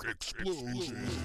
Explosions.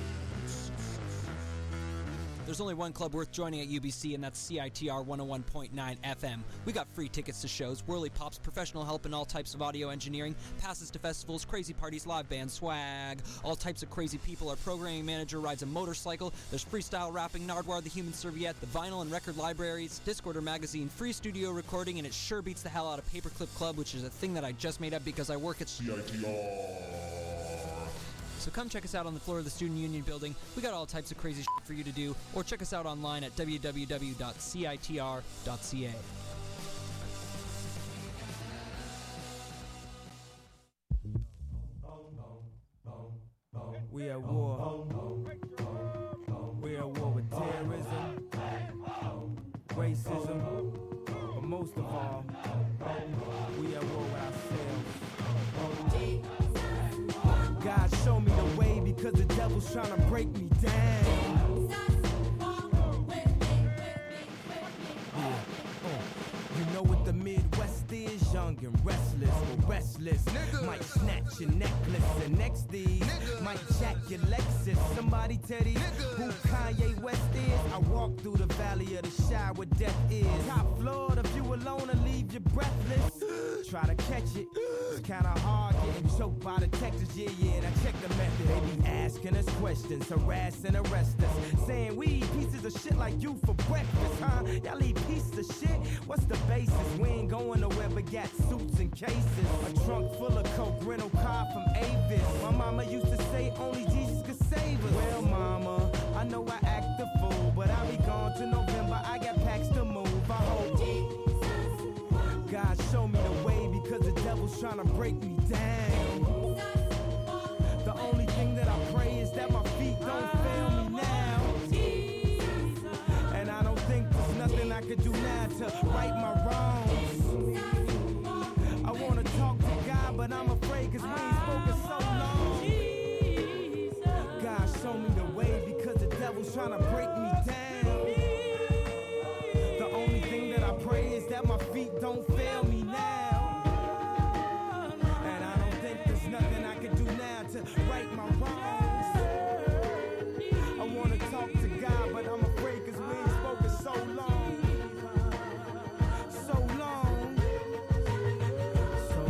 There's only one club worth joining at UBC, and that's CITR 101.9 FM. We got free tickets to shows, whirly pops, professional help in all types of audio engineering, passes to festivals, crazy parties, live band swag, all types of crazy people. Our programming manager rides a motorcycle. There's freestyle rapping, Nardwar the Human Serviette, the vinyl and record libraries, Discorder magazine, free studio recording, and it sure beats the hell out of Paperclip Club, which is a thing that I just made up because I work at CITR. So come check us out on the floor of the Student Union building. We got all types of crazy shit for you to do, or check us out online at www.citr.ca. We at war. We at war with terrorism, racism, but most of all, we at war with ourselves. God show me the way because the devil's trying to break me down. You know what the Midwest is, young and restless, but restless. Nigga. Might snatch your necklace and next these might jack your Lexus. Somebody tell these who Kanye West is. I walk through the valley of the shadow where death is. Top floor, the view alone will leave you breathless. Try to catch it, it's kinda hard getting choked by the Texas. Yeah, now check the method. They be asking us questions, harass and arrest us, saying we eat pieces of shit like you for breakfast, huh? Y'all eat pieces of shit? What's the basis? We ain't going nowhere but got suits and cases. A trunk full of coke, rental car from Avis. My mama used to say only Jesus could save us. Well, mama, I know I act a fool, but I'll be gone to November. I got packs to move. I hope God show me the way because the devil's trying to break me down. The only thing that I pray is that my feet don't fail me now. And I don't think there's nothing I could do now to right my wrongs. I wanna talk to God, but I'm afraid cause we ain't spoken so long. God show me the way because the devil's trying to break me down. The only thing that I pray is that my feet don't fail me now. And I don't think there's nothing I can do now to right my wrongs. I wanna talk to God, but I'm afraid cause we ain't spoken so long. So long. So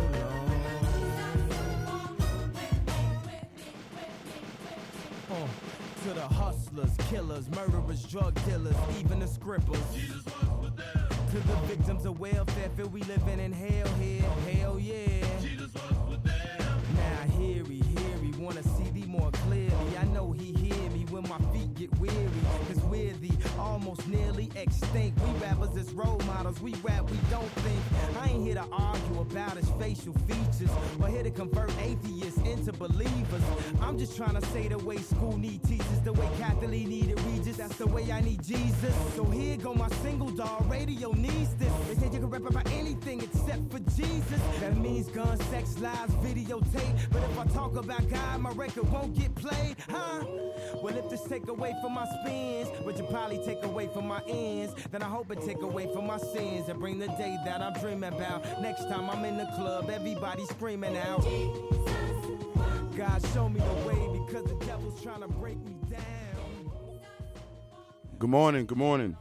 long. To the hustlers, killers, murderers, drug dealers, even the scribblers. Jesus was with them. To the victims of welfare, feel we living in hell here. Hell yeah. Jesus was with them. Now hear he, wanna see thee more clearly. I know he hear me when my feet get weary. Cause we're the almost nearly extinct. We rappers as role models, we rap, we don't think. I ain't here to argue about his facial features, or here to convert atheists into believers. I'm just trying to say the way school need teachers, the way Catholic needed Regis, that's the way I need Jesus. So here go my single, dog, radio needs this. They say you can rap about anything except for Jesus. That means guns, sex, lies, videotape. But if I talk about God, my record won't get played, huh? Well, if this take away from my spins, would you probably take away from my ends? Then I hope it take away from my sins and bring the day that I'm dreaming about. Next time I'm in the club, everybody screaming out. God show me the way because the devil's trying to break me down. Good morning, good morning.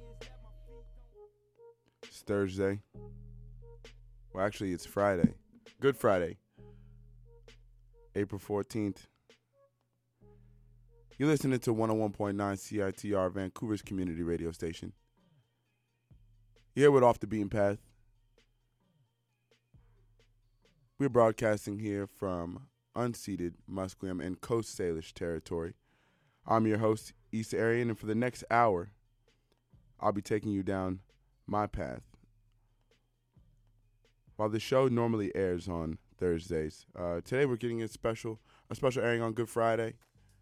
It's Thursday. Well, actually, it's Friday. Good Friday. April 14th. You're listening to 101.9 CITR, Vancouver's community radio station. You're here with Off the Beaten Path. We're broadcasting here from unceded Musqueam and Coast Salish territory. I'm your host, Issa Arian, and for the next hour, I'll be taking you down my path. While the show normally airs on Thursdays, today we're getting a special airing on Good Friday.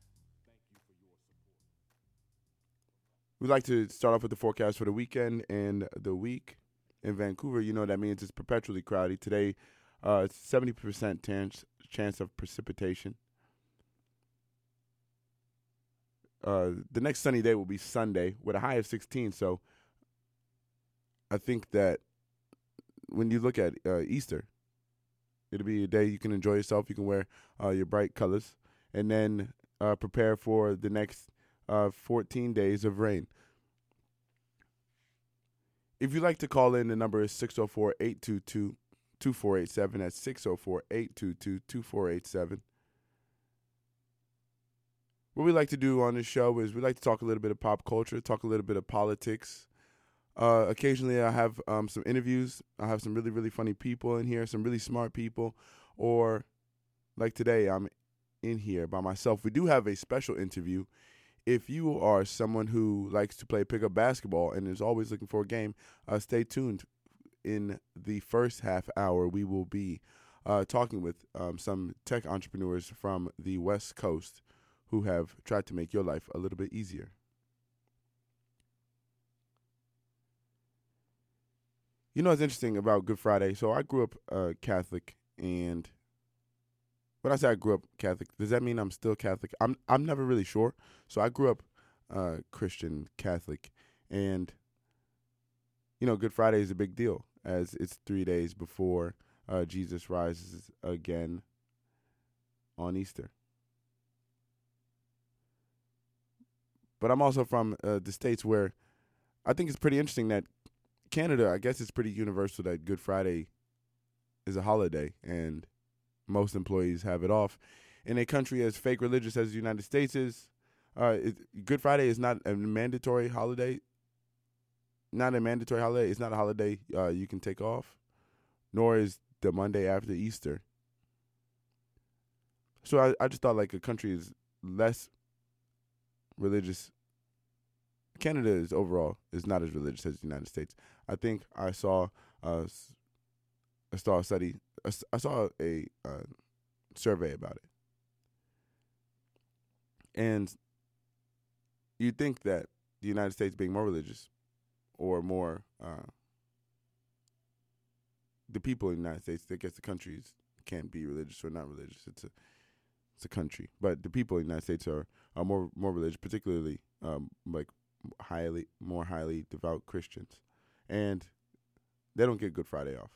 We'd like to start off with the forecast for the weekend and the week. In Vancouver, you know that means it's perpetually cloudy. Today, 70% chance of precipitation. The next sunny day will be Sunday with a high of 16. So I think that when you look at Easter, it'll be a day you can enjoy yourself. You can wear your bright colors. and then prepare for the next 14 days of rain. If you'd like to call in, the number is 604-822-2487. That's 604-822-2487. What we like to do on this show is we like to talk a little bit of pop culture, talk a little bit of politics. Occasionally I have some interviews. I have some really, really funny people in here, some really smart people. Or like today, I'm in here by myself. We do have a special interview. If you are someone who likes to play pickup basketball and is always looking for a game, stay tuned. In the first half hour, we will be talking with some tech entrepreneurs from the West Coast who have tried to make your life a little bit easier. You know what's interesting about Good Friday? So I grew up Catholic, and when I say I grew up Catholic, does that mean I'm still Catholic? I'm never really sure. So I grew up Christian Catholic, and Good Friday is a big deal, as it's 3 days before Jesus rises again on Easter. But I'm also from the States, where I think it's pretty interesting that Canada, I guess it's pretty universal that Good Friday is a holiday, and most employees have it off. In a country as fake religious as the United States is, Good Friday is not a mandatory holiday. Not a mandatory holiday. It's not a holiday you can take off, nor is the Monday after Easter. So I just thought like a country is less religious. Canada is overall is not as religious as the United States. I think I saw a study. I saw a survey about it, and you'd think that the United States being more religious, or more the people in the United States, I guess the countries can't be religious or not religious. It's a country, but the people in the United States are more religious, particularly like more highly devout Christians, and they don't get Good Friday off.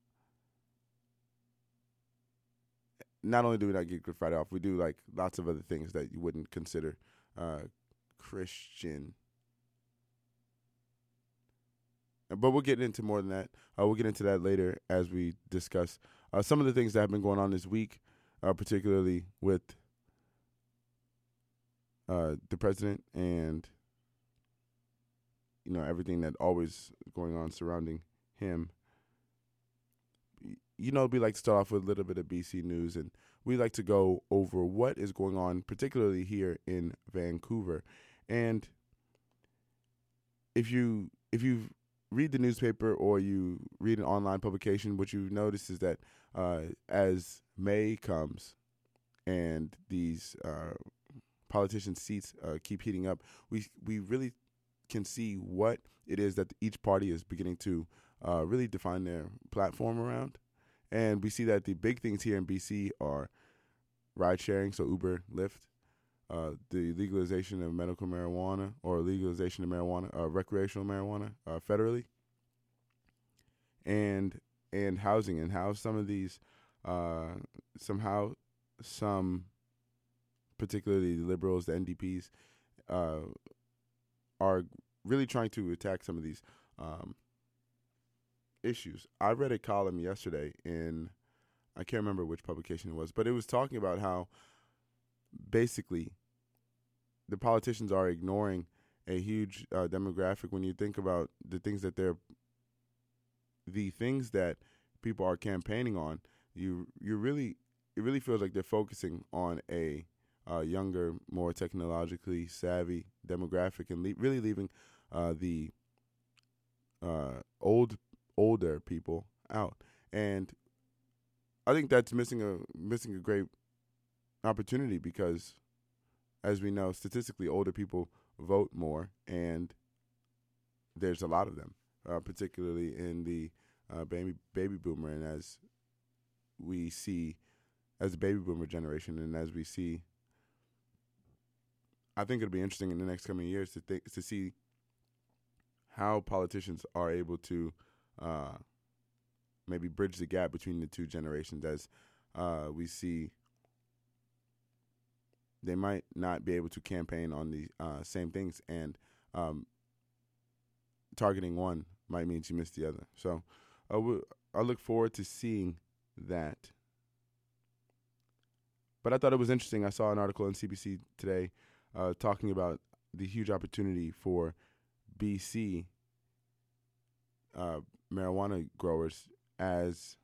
Not only do we not get Good Friday off, we do like lots of other things that you wouldn't consider Christian. But we'll get into more than that. We'll get into that later as we discuss some of the things that have been going on this week, particularly with the president and everything that always going on surrounding him. We like to start off with a little bit of BC news, and we like to go over what is going on, particularly here in Vancouver. And if you read the newspaper or you read an online publication, what you notice is that as May comes and these politicians' seats keep heating up, we really can see what it is that each party is beginning to really define their platform around. And we see that the big things here in BC are ride sharing, so Uber, Lyft, the legalization of medical marijuana or legalization of marijuana, recreational marijuana federally, and housing, and how some of these some particularly the Liberals, the NDPs, are really trying to attack some of these issues. I read a column yesterday in, I can't remember which publication it was, but it was talking about how basically the politicians are ignoring a huge demographic. When you think about the things that people are campaigning on, it really feels like they're focusing on a younger, more technologically savvy demographic, and really leaving the older people out. And I think that's missing a great opportunity, because as we know, statistically older people vote more, and there's a lot of them, particularly in the baby boomer, and as we see as the baby boomer generation, and as we see, I think it'll be interesting in the next coming years to see how politicians are able to maybe bridge the gap between the two generations, as we see they might not be able to campaign on the same things, and targeting one might mean you miss the other. So I look forward to seeing that. But I thought it was interesting. I saw an article on CBC today talking about the huge opportunity for BC marijuana growers as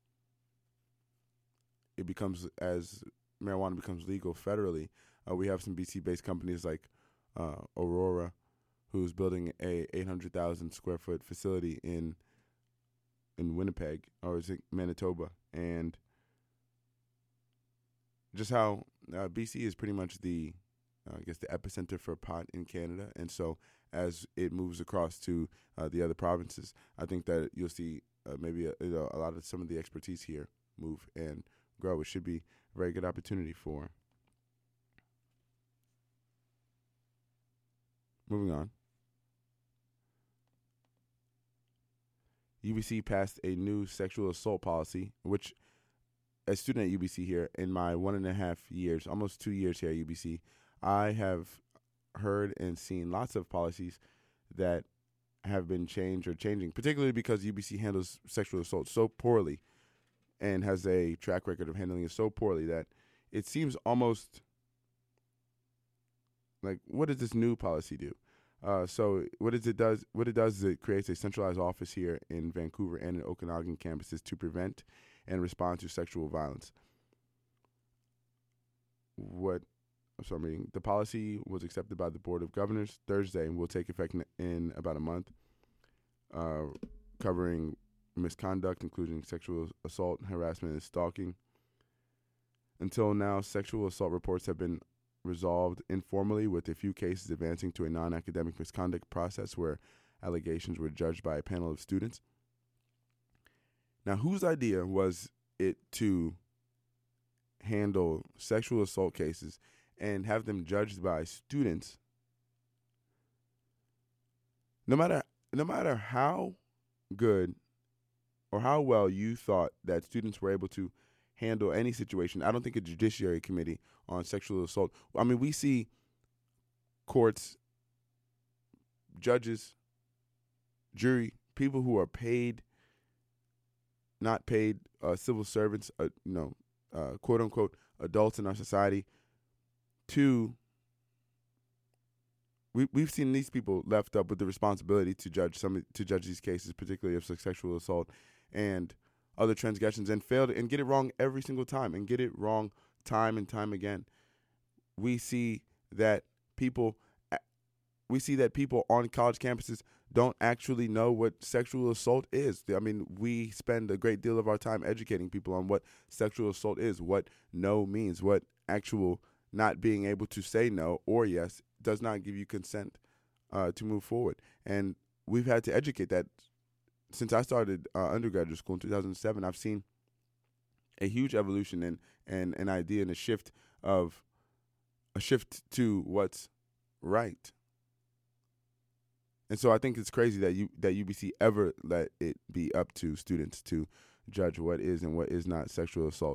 marijuana becomes legal federally. We have some BC-based companies like Aurora, who's building a 800,000 square foot facility in Winnipeg, or is it Manitoba, and just how BC is pretty much the epicenter for pot in Canada, and so as it moves across to the other provinces, I think that you'll see maybe a lot of some of the expertise here move and grow. It should be a very good opportunity for. Moving on. UBC passed a new sexual assault policy, which, as a student at UBC here, in my 1.5 years, almost 2 years here at UBC, I have heard and seen lots of policies that have been changed or changing, particularly because UBC handles sexual assault so poorly and has a track record of handling it so poorly that it seems almost like, what does this new policy do? So what it does is it creates a centralized office here in Vancouver and in Okanagan campuses to prevent and respond to sexual violence. The policy was accepted by the Board of Governors Thursday and will take effect in about a month, covering misconduct, including sexual assault, harassment, and stalking. Until now, sexual assault reports have been resolved informally, with a few cases advancing to a non-academic misconduct process where allegations were judged by a panel of students. Now, whose idea was it to handle sexual assault cases and have them judged by students? No matter how good or how well you thought that students were able to handle any situation, I don't think a judiciary committee on sexual assault. I mean, we see courts, judges, jury, people who are paid, not paid, civil servants, quote unquote adults in our society. We've seen these people left up with the responsibility to judge these cases, particularly of sexual assault and other transgressions, and failed and get it wrong every single time, and get it wrong time and time again. We see that people on college campuses don't actually know what sexual assault is. I mean, we spend a great deal of our time educating people on what sexual assault is, what no means, what actual not being able to say no or yes does not give you consent to move forward. And we've had to educate that. Since I started undergraduate school in 2007, I've seen a huge evolution and an idea and a shift to what's right. And so I think it's crazy that UBC ever let it be up to students to judge what is and what is not sexual assault.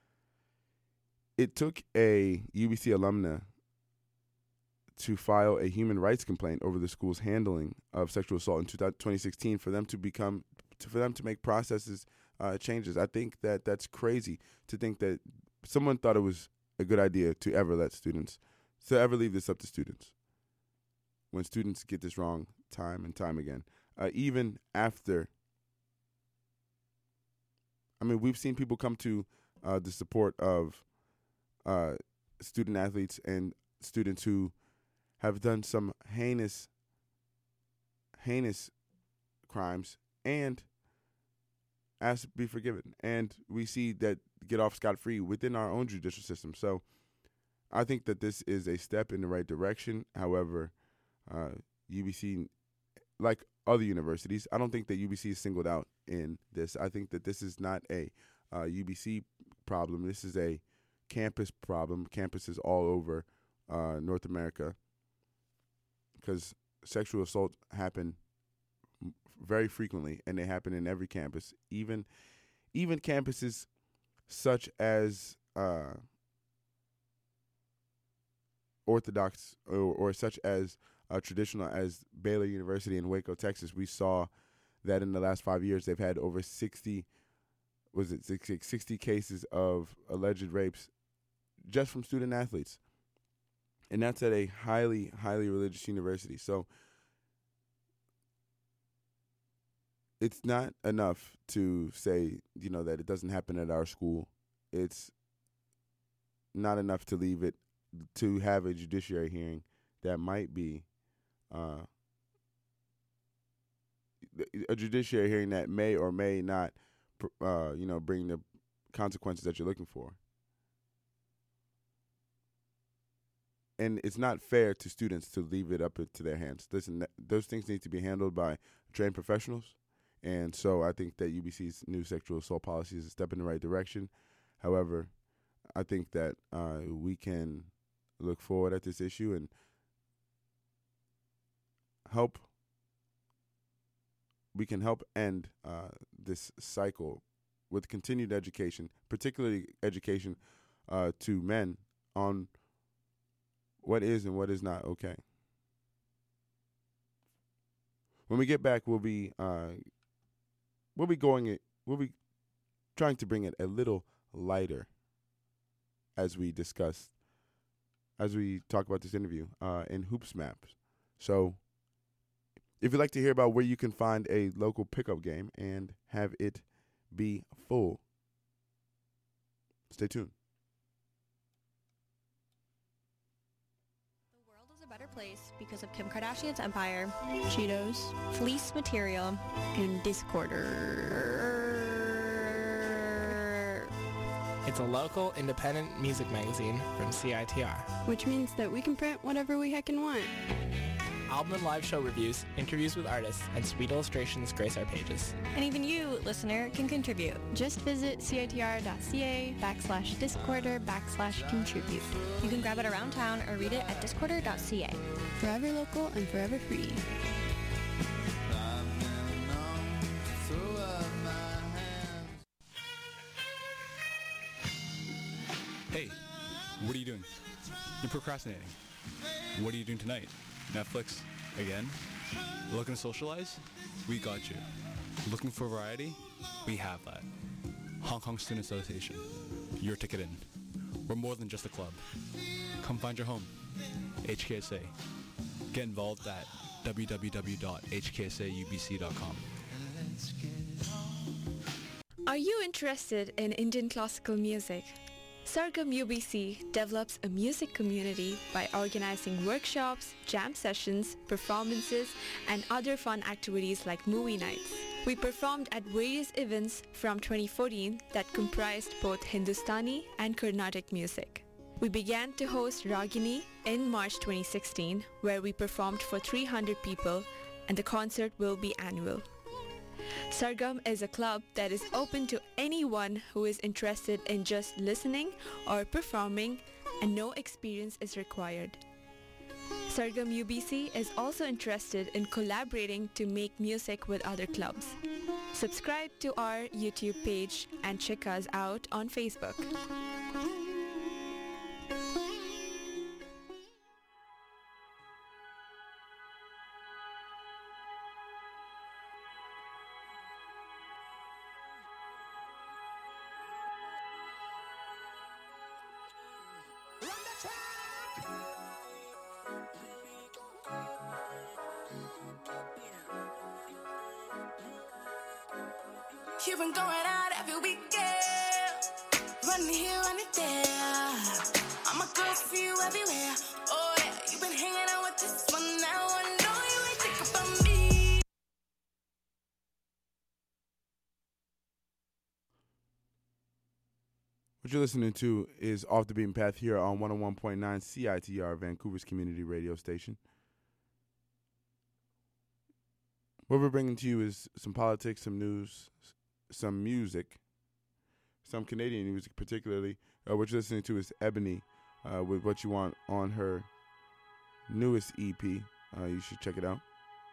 It took a UBC alumna to file a human rights complaint over the school's handling of sexual assault in 2016 for them to make processes changes. I think that's crazy to think that someone thought it was a good idea to ever leave this up to students, when students get this wrong time and time again. Even after, we've seen people come to the support of student athletes and students who have done some heinous crimes and ask to be forgiven. And we see that get off scot-free within our own judicial system. So I think that this is a step in the right direction. However, UBC, like other universities, I don't think that UBC is singled out in this. I think that this is not a UBC problem. This is a campus problem, campuses all over North America, because sexual assault happen very frequently, and they happen in every campus, even campuses such as orthodox or such as traditional as Baylor University in Waco, Texas, we saw that in the last 5 years they've had over 60 cases of alleged rapes just from student athletes. And that's at a highly, highly religious university. So it's not enough to say, that it doesn't happen at our school. It's not enough to leave it to have a judiciary hearing that might be a judiciary hearing that may or may not, bring the consequences that you're looking for. And it's not fair to students to leave it up to their hands. Listen, those things need to be handled by trained professionals. And so I think that UBC's new sexual assault policy is a step in the right direction. However, I think that we can look forward at this issue and help. We can help end this cycle with continued education, particularly education to men on what is and what is not okay. When we get back, we'll be trying to bring it a little lighter as we talk about this interview in Hoops Maps. So if you'd like to hear about where you can find a local pickup game and have it be full, stay tuned. The world is a better place because of Kim Kardashian's empire, Cheetos, fleece material, and Discorder. It's a local independent music magazine from CITR. Which means that we can print whatever we heckin' want. Album and live show reviews, interviews with artists, and sweet illustrations grace our pages. And even you, listener, can contribute. Just visit citr.ca/Discorder/contribute. You can grab it around town or read it at discorder.ca. Forever local and forever free. Hey, what are you doing? You're procrastinating. What are you doing tonight? Netflix again? Looking to socialize? We got you. Looking for variety? We have that. Hong Kong Student Association. Your ticket in. We're more than just a club. Come find your home. HKSA. Get involved at www.hksaubc.com. Are you interested in Indian classical music? Sargam UBC develops a music community by organizing workshops, jam sessions, performances, and other fun activities like movie nights. We performed at various events from 2014 that comprised both Hindustani and Carnatic music. We began to host Ragini in March 2016, where we performed for 300 people, and the concert will be annual. Sargam is a club that is open to anyone who is interested in just listening or performing, and no experience is required. Sargam UBC is also interested in collaborating to make music with other clubs. Subscribe to our YouTube page and check us out on Facebook. You've been going out every weekend, running here, running there. I'm a girl for you everywhere. Oh yeah, you've been hanging out with this one now. I know you ain't think about me. What you're listening to is Off the Beaten Path here on 101.9 CITR, Vancouver's community radio station. What we're bringing to you is some politics, some news, some music, some Canadian music particularly. What you're listening to is Ebony with What You Want on her newest EP. You should check it out.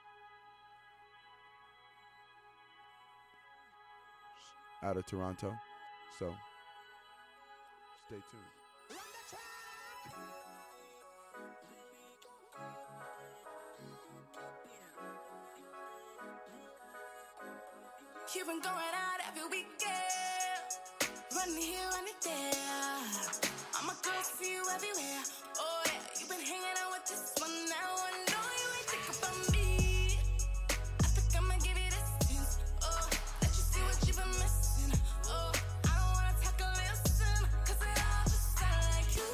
Out of Toronto. So, stay tuned. You've been going out every weekend, running here, running there. I'm a girl for you everywhere. Oh yeah, you've been hanging out with this one now. I know you ain't think about me. I think I'ma give you this chance. Oh, let you see what you've been missing. Oh, I don't wanna talk a listen, cause it all just sound like you.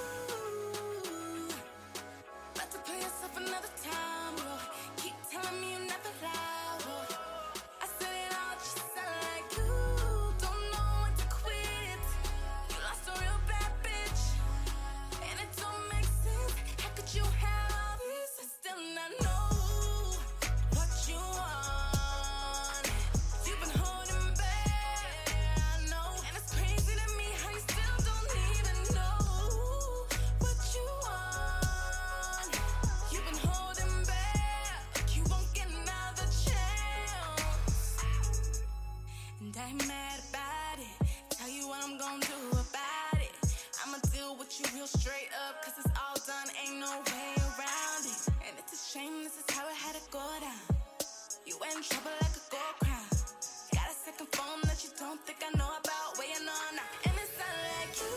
About to play yourself another time, bro. Keep telling me you never lie, bro. I said it all just sound like you. Don't know when to quit. You lost a real bad bitch, and it don't make sense. How could you have all this and still not know what you want? You've been holding back, I know, and it's crazy to me how you still don't even know what you want. You've been holding back, you won't get another chance. And I ain't mad about it. Tell you what I'm gonna do about it. I'ma deal with you real straight up, cause it's all done, ain't no way around it. And it's a shame, this is how it had to go down. You in trouble like a gold crown. Got a second phone that you don't think I know about, weighing on now. And it sound like you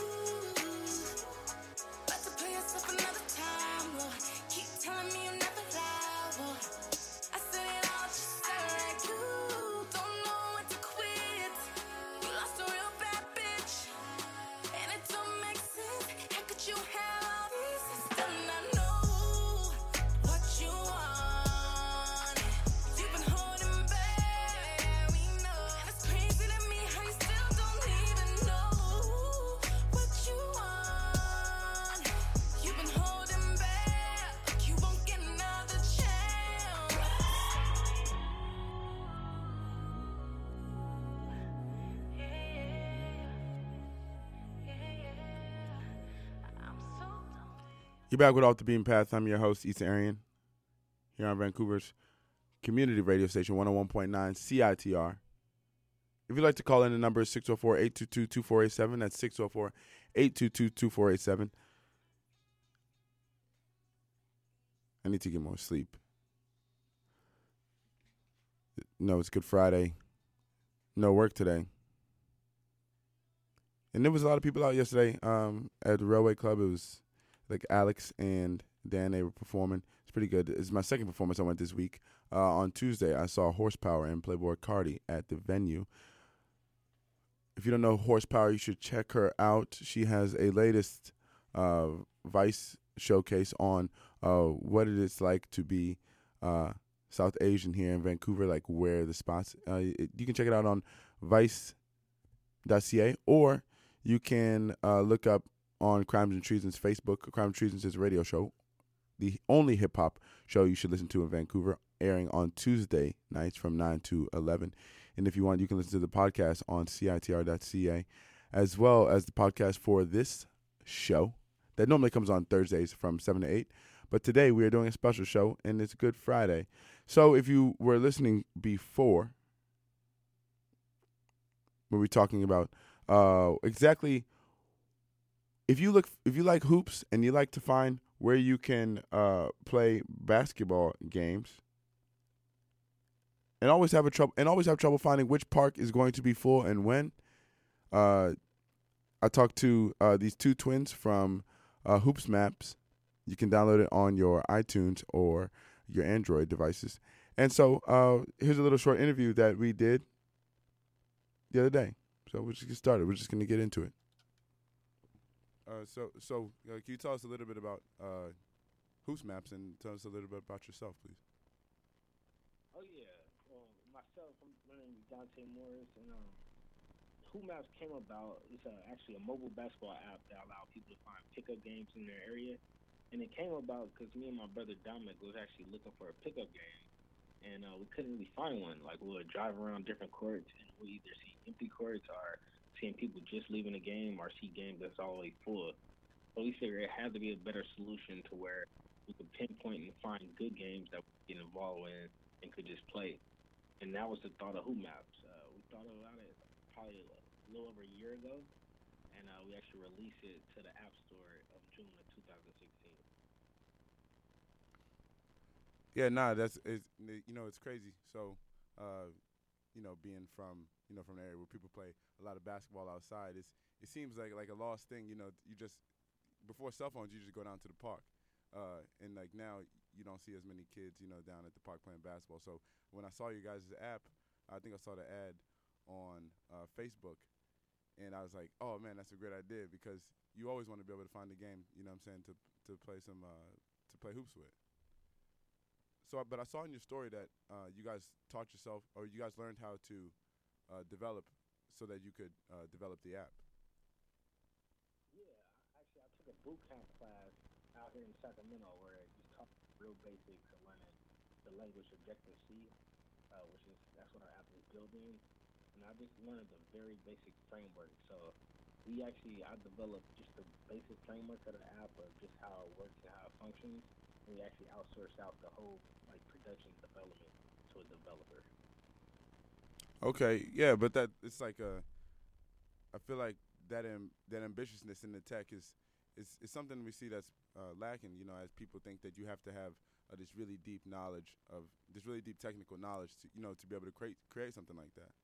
about to play yourself another time, bro. Keep telling me you never lie, bro. I said it all just sound like you. Don't know when to quit. You lost a real bad bitch, and it don't make sense. How could you have all this and still not know what you want? You've been holding back, we know, and it's crazy to me how you still don't even know what you want. You've been holding back, you won't get another chance. You're back with Off the Beaten Path. I'm your host, Issa Arian, here on Vancouver's community radio station, 101.9 CITR. If you'd like to call in, the number is 604-822-2487. That's 604-822-2487. I need to get more sleep. No, it's Good Friday. No work today. And there was a lot of people out yesterday at the Railway Club. It was like Alex and Dan, they were performing. It's pretty good. It's my second performance I went this week. On Tuesday, I saw Horsepower and Playboy Cardi at the venue. If you don't know Horsepower, you should check her out. She has a latest Vice showcase on what it is like to be South Asian here in Vancouver, like where the spots. You can check it out on vice.ca, or you can look up on Crimes and Treason's Facebook. Crimes and Treason's is a radio show, the only hip-hop show you should listen to in Vancouver, airing on Tuesday nights from 9 to 11. And if you want, you can listen to the podcast on CITR.ca, as well as the podcast for this show that normally comes on Thursdays from 7 to 8. But today we are doing a special show, and it's Good Friday. So if you were listening before, we were talking about exactly, if you like hoops and you like to find where you can play basketball games, and always have trouble finding which park is going to be full and when. I talked to these two twins from Hoops Maps. You can download it on your iTunes or your Android devices. And so here's a little short interview that we did the other day. So we'll just get started. We're just going to get into it. So can you tell us a little bit about Hoops Maps and tell us a little bit about yourself, please? Oh, yeah. Myself, my name is Dante Morris, and Hoop Maps came about. It's actually a mobile basketball app that allows people to find pickup games in their area. And it came about because me and my brother Dominic was actually looking for a pickup game, and we couldn't really find one. Like, we would drive around different courts, and we either see empty courts or seeing people just leaving the game or see games that's always full. So we figured it had to be a better solution to where we could pinpoint and find good games that we could get involved in and could just play. And that was the thought of Hoop Maps. We thought about it probably a little over a year ago, and we actually released it to the App Store of June of 2016. Yeah, nah, it's crazy. So, being from from an area where people play a lot of basketball outside, it seems like a lost thing. You just before cell phones, you just go down to the park, and like now you don't see as many kids down at the park playing basketball. So when I saw you guys' app, I think I saw the ad on Facebook, and I was like, oh man, that's a great idea because you always want to be able to find a game. You know what I'm saying to play to play hoops with. So, but I saw in your story that you guys taught yourself, or you guys learned how to develop so that you could develop the app. Yeah, actually, I took a boot camp class out here in Sacramento where it just taught real basics of learning the language Objective-C, that's what our app is built in. And I just learned the very basic framework. So I developed just the basic framework of the app of just how it works and how it functions. And we actually outsourced out the whole production development to a developer. Okay, yeah, but it's like I feel like that ambitiousness in the tech is something we see that's lacking. As people think that you have to have this really deep knowledge of this really deep technical knowledge to be able to create something like that.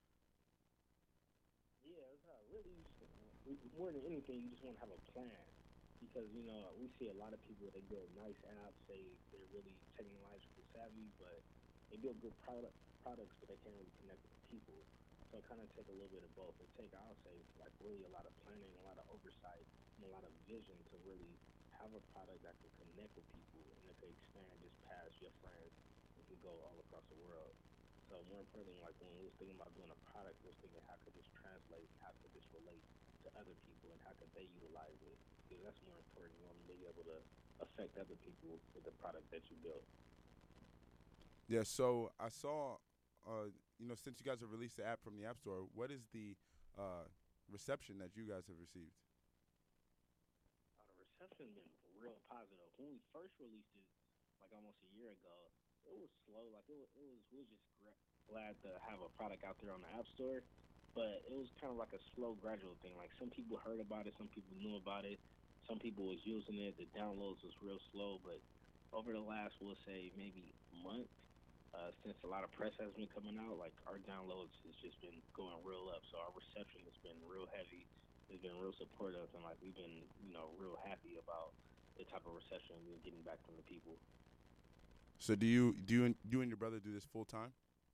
Yeah, it's really more than anything, you just want to have a plan. Because, we see a lot of people, they build nice apps, they're really technologically savvy, but they build good products, but they can't really connect with the people. So it kind of take a little bit of both. I would say, really a lot of planning, a lot of oversight, and a lot of vision to really have a product that can connect with people and that can expand just past your friends and can go all across the world. So more importantly, when we was thinking about doing a product, we was thinking how could this translate, how could this relate to other people, and how could they utilize it? Because that's more important. You want to be able to affect other people with the product that you built. Yeah, so I saw, since you guys have released the app from the App Store, what is the reception that you guys have received? The reception's been real positive. When we first released it, almost a year ago, it was slow. We were just glad to have a product out there on the App Store, but it was kind of like a slow, gradual thing. Some people heard about it, some people knew about it, some people was using it. The downloads was real slow, but over the last, we'll say, maybe month, since a lot of press has been coming out, our downloads has just been going real up. So our reception has been real heavy. It's been real supportive, and we've been, real happy about the type of reception we've been getting back from the people. So do you and your brother do this full time?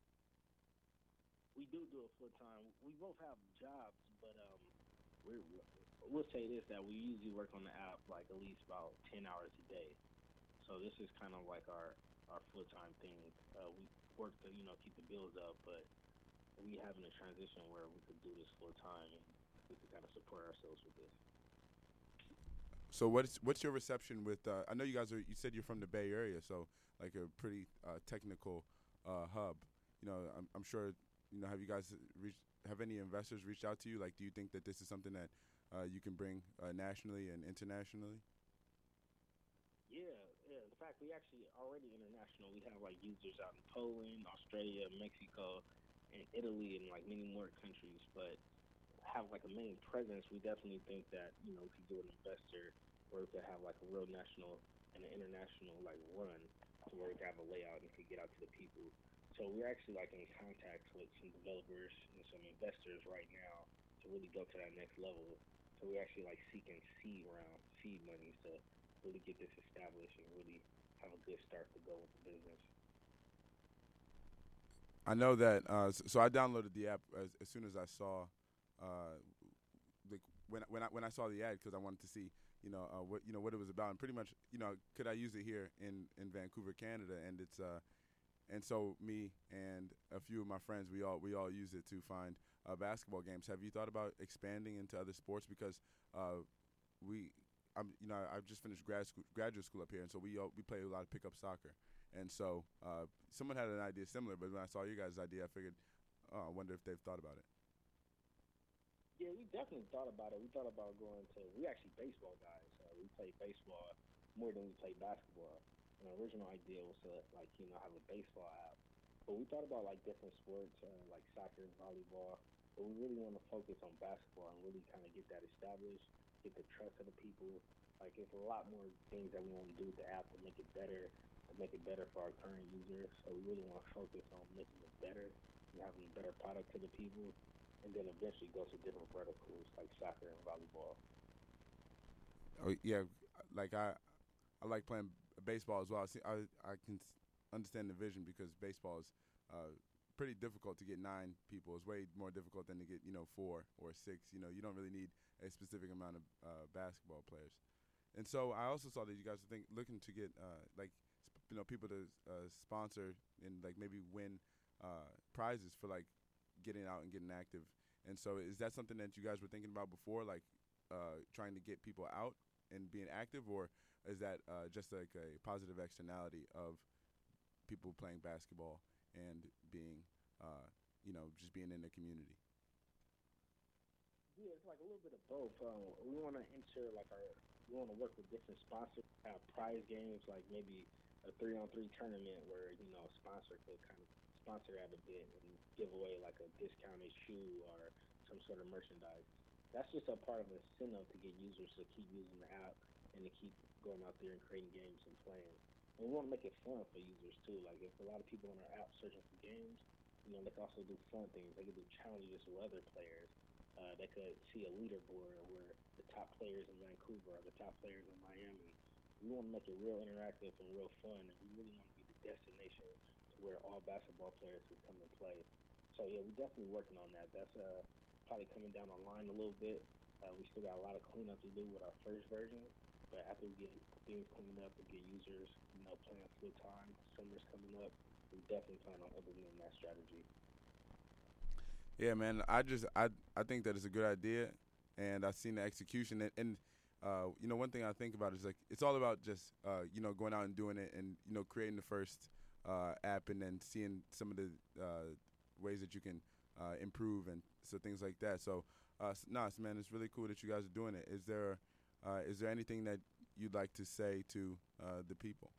We do it full time. We both have jobs, but we'll say this, that we usually work on the app at least about 10 hours a day. So this is kind of our full time thing. We work to keep the bills up, but we having a transition where we could do this full time and we could kind of support ourselves with this. So what's your reception with? I know you guys you said you're from the Bay Area, so a pretty technical hub. I'm sure. Have you guys have any investors reached out to you? Do you think that this is something that you can bring nationally and internationally? Yeah. In fact, we actually already international. We have users out in Poland, Australia, Mexico, and Italy, and many more countries. But have a main presence, we definitely think that we could do an investor where we could have a real national and an international run to where we could have a layout and could get out to the people. So we're actually in contact with some developers and some investors right now to really go to that next level. So we're actually seeking seed money to really get this established and really have a good start to go with the business. I know that. So I downloaded the app as soon as I saw, when I saw the ad, because I wanted to see, what it was about, and pretty much, could I use it here in Vancouver, Canada, and it's and so me and a few of my friends, we all use it to find basketball games. Have you thought about expanding into other sports? Because I've just finished graduate school up here, and so we play a lot of pickup soccer. And so someone had an idea similar, but when I saw you guys' idea, I figured, I wonder if they've thought about it. Yeah, we definitely thought about it. We thought about we're actually baseball guys. We play baseball more than we play basketball. And the original idea was to, have a baseball app. But we thought about, different sports, like soccer and volleyball. But we really want to focus on basketball and really kind of get that established, get the trust of the people. It's a lot more things that we want to do with the app to make it better, to to make it better for our current users. So we really want to focus on making it better and having a better product to the people, and then eventually go to different verticals like soccer and volleyball. Oh yeah, like I like playing baseball as well. I can understand the vision because baseball is pretty difficult to get 9 people. It's way more difficult than to get 4 or 6. You don't really need a specific amount of basketball players. And so I also saw that you guys are looking to get people to sponsor and like maybe win prizes for like getting out and getting active. And so is that something that you guys were thinking about before, like trying to get people out and being active, or is that just like a positive externality of people playing basketball and being, just being in the community? Yeah, it's like a little bit of both. We want to enter we want to work with different sponsors, have prize games, like maybe a 3-on-3 tournament where a sponsor could kind of sponsor at a bit and give away like a discounted shoe or some sort of merchandise. That's just a part of an incentive to get users to keep using the app and to keep going out there and creating games and playing. And we want to make it fun for users too. Like if a lot of people on our app searching for games, they can also do fun things. They can do challenges with other players. They could see a leaderboard where the top players in Vancouver are the top players in Miami. We want to make it real interactive and real fun, and we really want to be the destination to where all basketball players can come and play. So yeah, we're definitely working on that. That's probably coming down the line a little bit. We still got a lot of cleanup to do with our first version, but after we get things cleaned up and get users, playing full time, summer's coming up, we definitely plan on implementing that strategy. Yeah, man. I think that it's a good idea, and I've seen the execution. And one thing I think about is like it's all about just going out and doing it, and creating the first app, and then seeing some of the ways that you can improve, and so things like that. So, man, it's really cool that you guys are doing it. Is there anything that you'd like to say to the people?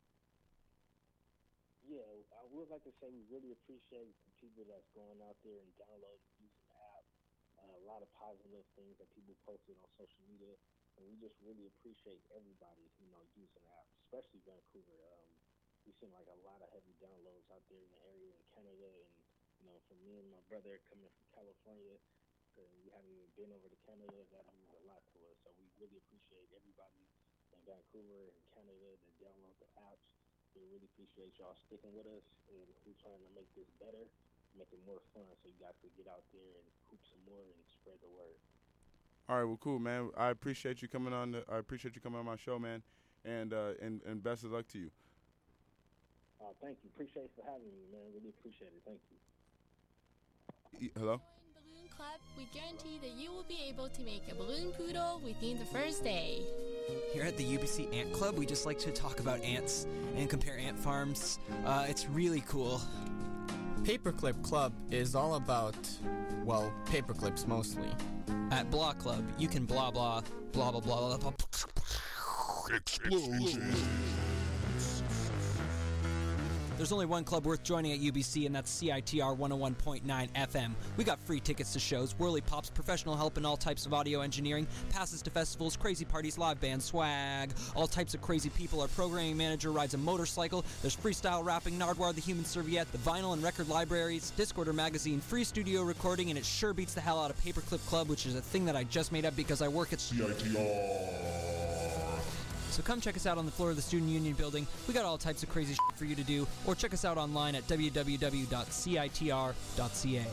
Yeah, I would like to say we really appreciate the people that's going out there and downloading, using the app. A lot of positive things that people posted on social media, and we just really appreciate everybody, using the app, especially Vancouver. We've seen like a lot of heavy downloads out there in the area in Canada, and for me and my brother coming from California, we haven't even been over to Canada. That means a lot to us. So we really appreciate everybody in Vancouver and Canada that download the apps. We really appreciate y'all sticking with us, and we're trying to make this better, make it more fun, so you guys can get out there and hoop some more and spread the word. All right, well, cool, man. I appreciate you coming on. I appreciate you coming on my show, man, and best of luck to you. Thank you. Appreciate you for having me, man. Really appreciate it. Thank you. Hello? Balloon Club, we guarantee that you will be able to make a balloon poodle within the first day. Here at the UBC Ant Club, we just like to talk about ants and compare ant farms. It's really cool. Paperclip Club is all about, paperclips mostly. At Blah Club, you can blah blah, blah blah blah blah. Explosion. There's only one club worth joining at UBC, and that's CITR 101.9 FM. We got free tickets to shows, whirly pops, professional help in all types of audio engineering, passes to festivals, crazy parties, live band, swag, all types of crazy people. Our programming manager rides a motorcycle. There's freestyle rapping, Nardwar the Human Serviette, the vinyl and record libraries, Discorder magazine, free studio recording, and it sure beats the hell out of Paperclip Club, which is a thing that I just made up because I work at CITR. So come check us out on the floor of the Student Union building. We got all types of crazy shit for you to do, or check us out online at www.citr.ca.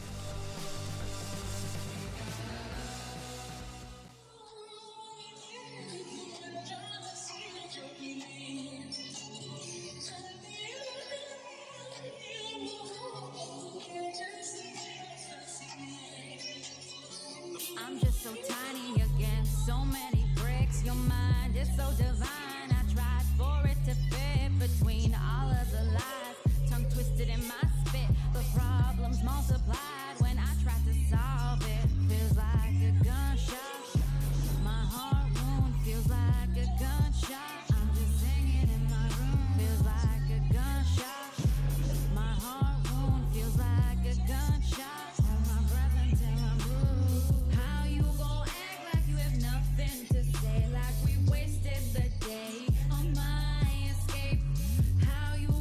I'm just so tiny against so many bricks. Your mind is so divine. I tried for it to fit between all of the lies. Tongue twisted in my spit, but problems multiplied when I tried to solve it. Feels like a gunshot. My heart wound feels like a gunshot. I'm just singing in my room. Feels like a gunshot. My heart wound feels like a gunshot. Hold my breath until I'm blue. How you gon' act like you have nothing to say? Like we wasted the day on my escape. How you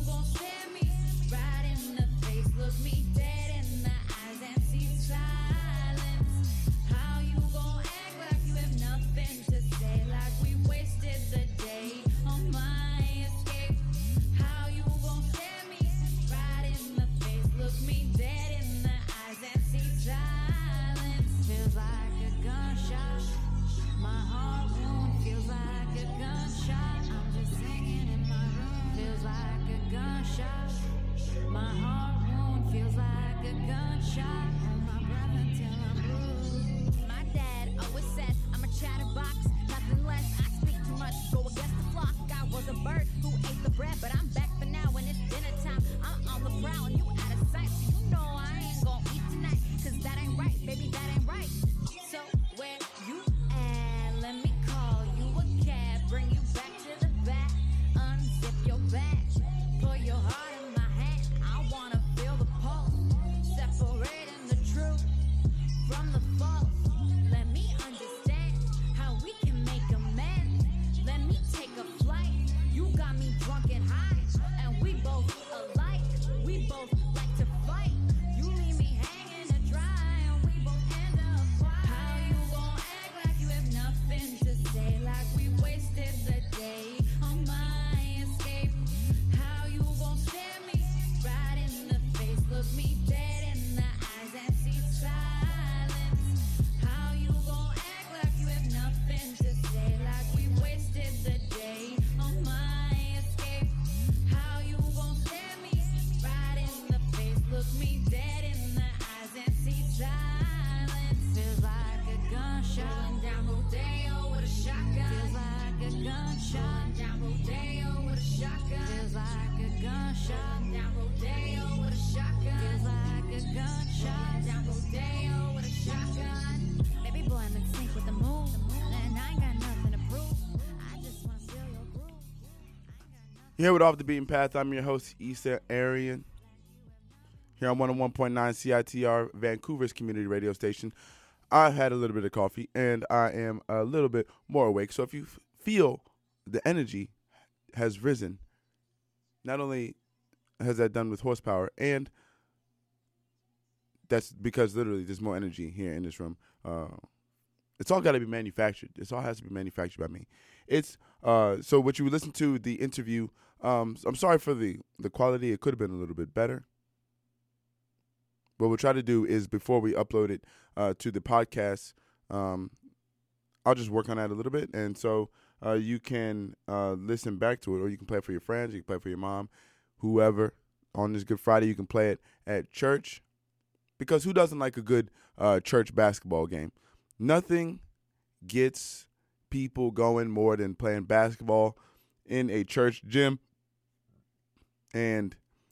Here with Off the Beaten Path, I'm your host, Issa Arian. Here on 101.9 CITR, Vancouver's community radio station. I've had a little bit of coffee, and I am a little bit more awake. So if you feel the energy has risen, not only has that done with horsepower, and that's because literally there's more energy here in this room. It's all got to be manufactured. This all has to be manufactured by me. It's so what you listen to the interview. I'm sorry for the quality. It could have been a little bit better. What we'll try to do is before we upload it to the podcast, I'll just work on that a little bit, and so you can listen back to it, or you can play it for your friends, you can play it for your mom, whoever. On this Good Friday, you can play it at church, because who doesn't like a good church basketball game? Nothing gets people going more than playing basketball in a church gym. And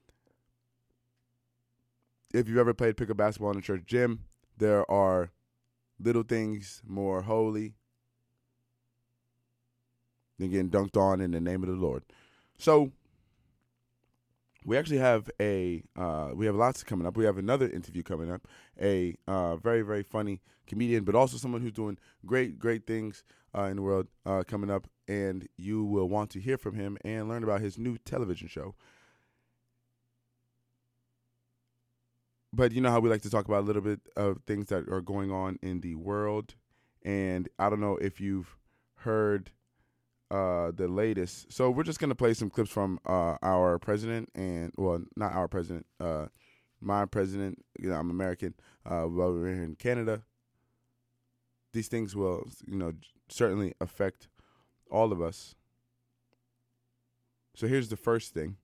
if you've ever played pickup basketball in a church gym, there are little things more holy than getting dunked on in the name of the Lord. So we actually have we have lots coming up. We have another interview coming up. A very, very funny comedian, but also someone who's doing great, great things in the world coming up. And you will want to hear from him and learn about his new television show. But you know how we like to talk about a little bit of things that are going on in the world. And I don't know if you've heard the latest. So we're just going to play some clips from our president and, well, not our president, my president. You know, I'm American. While we're here in Canada, these things will, certainly affect all of us. So here's the first thing.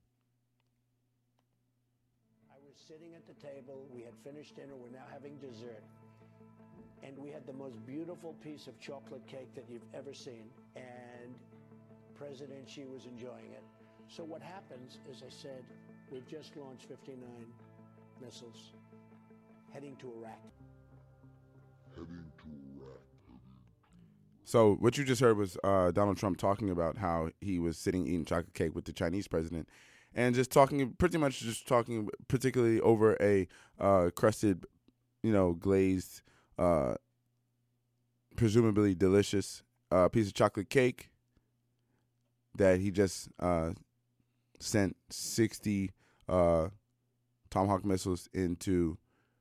Sitting at the table, we had finished dinner, we're now having dessert, and we had the most beautiful piece of chocolate cake that you've ever seen, and President Xi was enjoying it. So what happens, as I said, we've just launched 59 missiles heading to Iraq. So what you just heard was Donald Trump talking about how he was sitting eating chocolate cake with the Chinese president. And just talking particularly over a crusted, glazed, presumably delicious piece of chocolate cake that he just sent 60 Tomahawk missiles into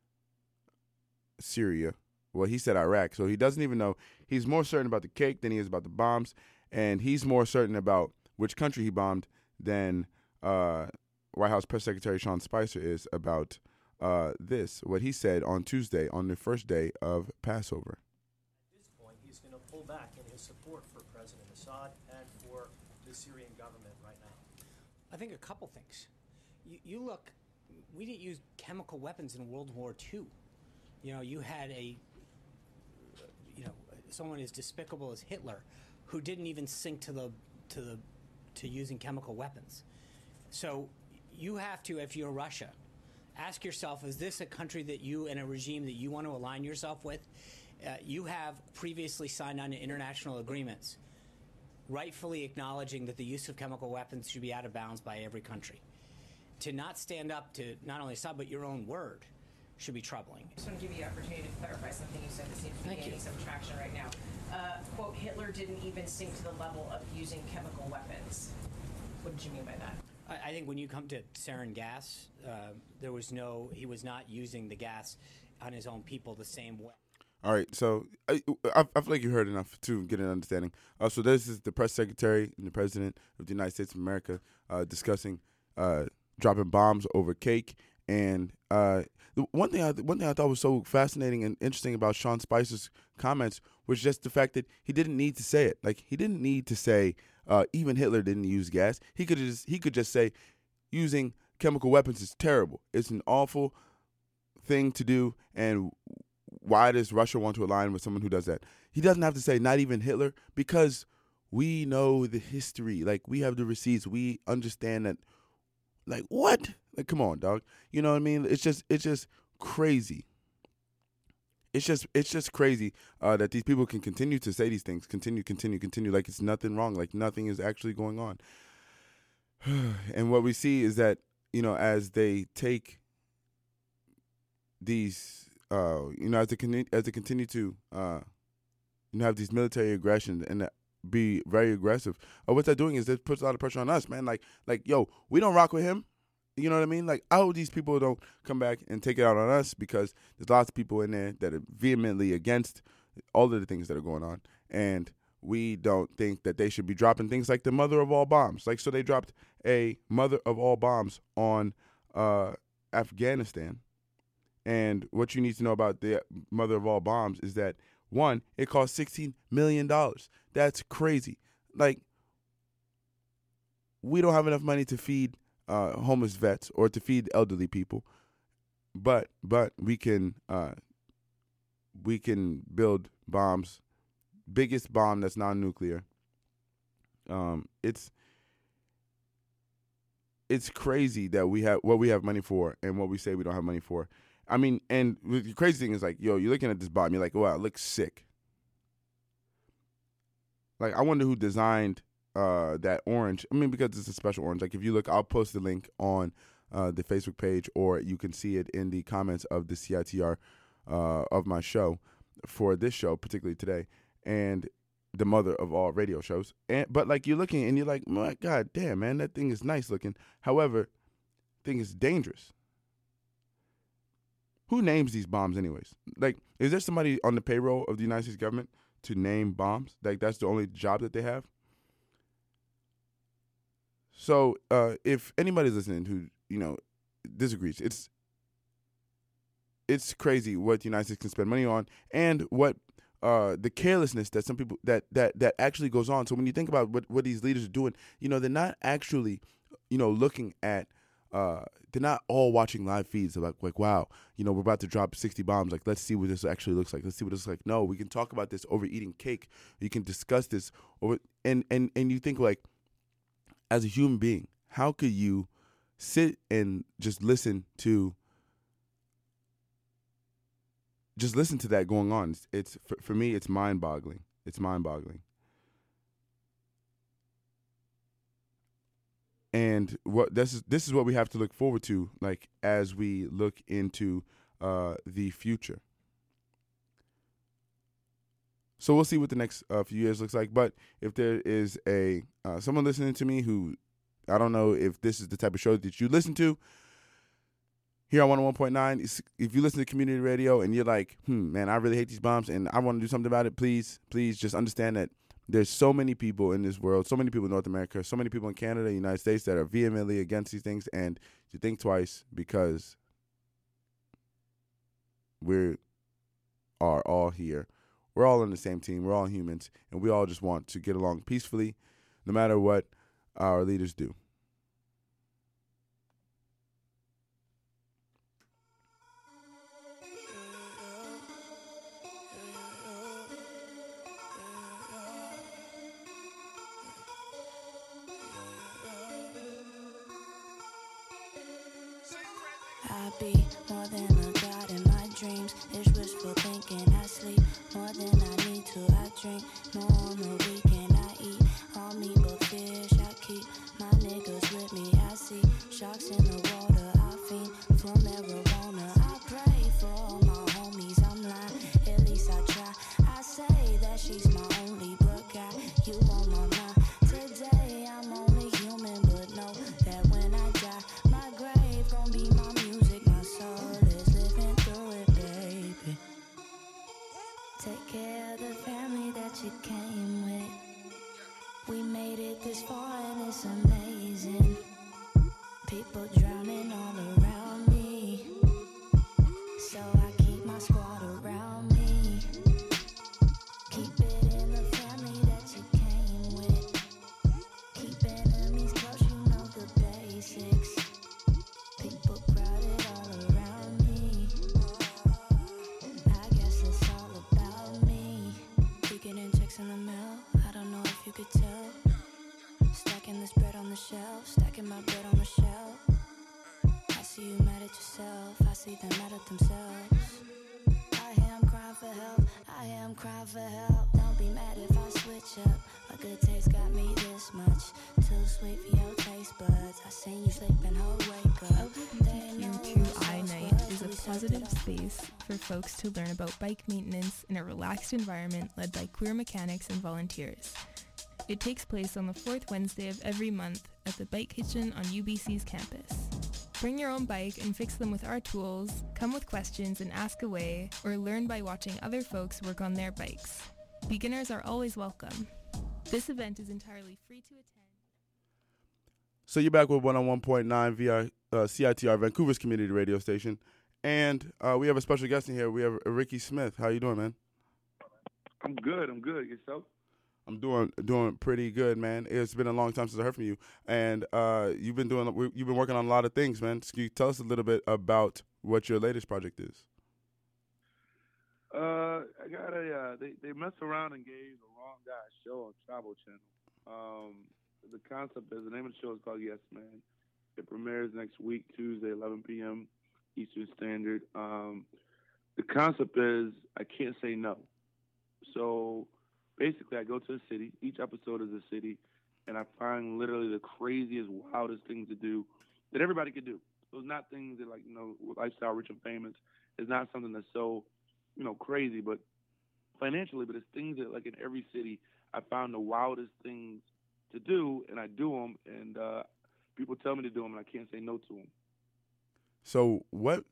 Syria. Well, he said Iraq, so he doesn't even know. He's more certain about the cake than he is about the bombs, and he's more certain about which country he bombed than White House Press Secretary Sean Spicer is about this, what he said on Tuesday on the first day of Passover. At this point, he's going to pull back in his support for President Assad and for the Syrian government right now. I think a couple things. You look, we didn't use chemical weapons in World War II. You had someone as despicable as Hitler who didn't even sink to using chemical weapons. So you have to, if you're Russia, ask yourself, is this a country that you and a regime that you want to align yourself with? You have previously signed on to international agreements, rightfully acknowledging that the use of chemical weapons should be out of bounds by every country. To not stand up to not only Assad, but your own word should be troubling. I just want to give you the opportunity to clarify something you said that seems to be gaining some traction right now. Quote, Hitler didn't even sink to the level of using chemical weapons. What did you mean by that? I think when you come to sarin gas, he was not using the gas on his own people the same way. All right, so I feel like you heard enough to get an understanding. So this is the press secretary and the president of the United States of America discussing dropping bombs over cake. And one thing I thought was so fascinating and interesting about Sean Spicer's comments was just the fact that he didn't need to say it. Like, he didn't need to say even Hitler didn't use gas. He could just say using chemical weapons is terrible. It's an awful thing to do, and why does Russia want to align with someone who does that? He doesn't have to say not even Hitler, because we know the history. Like, we have the receipts. We understand that. Like, what? Like, come on, dog. You know what I mean? It's just crazy. It's just crazy that these people can continue to say these things, continue, like it's nothing wrong, like nothing is actually going on. And what we see is that, as they take these, as they continue to, have these military aggressions and be very aggressive, what they're doing is it puts a lot of pressure on us, man. Like, yo, we don't rock with him. You know what I mean? Like, I hope these people don't come back and take it out on us, because there's lots of people in there that are vehemently against all of the things that are going on. And we don't think that they should be dropping things like the mother of all bombs. Like, so they dropped a mother of all bombs on Afghanistan. And what you need to know about the mother of all bombs is that, one, it cost $16 million. That's crazy. Like, we don't have enough money to feed homeless vets or to feed elderly people, but we can build bombs. Biggest bomb that's non-nuclear. It's crazy that we have what we have money for and what we say we don't have money for. I mean, and the crazy thing is, like, yo, you're looking at this bomb, you're like, wow, it looks sick. Like, I wonder who designed that orange. I mean, because it's a special orange. Like, if you look, I'll post the link on the Facebook page, or you can see it in the comments of the CITR of my show for this show, particularly today, and the mother of all radio shows. But like, you're looking and you're like, my God damn, man, that thing is nice looking. However, thing is dangerous. Who names these bombs anyways? Like, is there somebody on the payroll of the United States government to name bombs? Like, that's the only job that they have? So if anybody's listening who, disagrees, it's crazy what the United States can spend money on, and what the carelessness that some people that actually goes on. So when you think about what these leaders are doing, they're not actually, looking at, they're not all watching live feeds. They're like, wow, we're about to drop 60 bombs. Like, let's see what this actually looks like. Let's see what this is like. No, we can talk about this over eating cake. You can discuss this over, and you think, like, as a human being, how could you sit and just listen to that going on? It's for me, it's mind-boggling. It's mind-boggling. And this is what we have to look forward to, like, as we look into the future. So we'll see what the next few years looks like. But if there is someone listening to me who, I don't know if this is the type of show that you listen to, here on 101.9, if you listen to community radio and you're like, man, I really hate these bombs and I want to do something about it, please just understand that there's so many people in this world, so many people in North America, so many people in Canada, the United States, that are vehemently against these things, and you think twice, because we are all here. We're all on the same team. We're all humans, and we all just want to get along peacefully, no matter what our leaders do. I be more than a god in my dreams. It's wishful thinking. I sleep more than I need to. I drink more on the weekend. I eat all meat but fish. I keep my niggas with me. I see sharks in the water. I fiend for marijuana. I pray for all my homies. I'm lying, at least I try. I say that she's my only, but got you on my mind. Today I'm only human, but know that when I die, my grave gon' be my music. My soul is living through it, baby. Take care of the family that you came with. We made it this far and it's amazing. People drowning all around me, so I keep my squad around me. Keep it in the family that you came with. Keep enemies close, you know the basics. People crowded all around me. I guess it's all about me. We getting checks in the mail, I don't know if you could tell. Stacking this bread on the shelf, stacking my bread on the shelf. I see you mad at yourself, I see them mad at themselves. I hear 'em crying for help, I hear 'em crying for help. Don't be mad if I switch up. A good taste got me this much. Too sweet for your taste, buds. I seen you sleeping, ho, wake up. LGBTQ2I Night is a positive space for folks to learn about bike maintenance in a relaxed environment led by queer mechanics and volunteers. It takes place on the fourth Wednesday of every month at the Bike Kitchen on UBC's campus. Bring your own bike and fix them with our tools, come with questions and ask away, or learn by watching other folks work on their bikes. Beginners are always welcome. This event is entirely free to attend. So you're back with 101.9 via CITR, Vancouver's community radio station. And we have a special guest in here. We have Ricky Smith. How you doing, man? I'm good. Yourself? I'm doing pretty good, man. It's been a long time since I heard from you, and you've been working on a lot of things, man. Can you tell us a little bit about what your latest project is? I got they messed around and gave the wrong guy a show on Travel Channel. The concept is, the name of the show is called Yes Man. It premieres next week, Tuesday, 11 p.m. Eastern Standard. The concept is, I can't say no. So basically, I go to a city. Each episode is a city, and I find literally the craziest, wildest things to do that everybody could do. So it's not things that, like, lifestyle, rich and famous. It's not something that's so, crazy, but financially. But it's things that, like, in every city, I found the wildest things to do, and I do them, and people tell me to do them, and I can't say no to them. So what,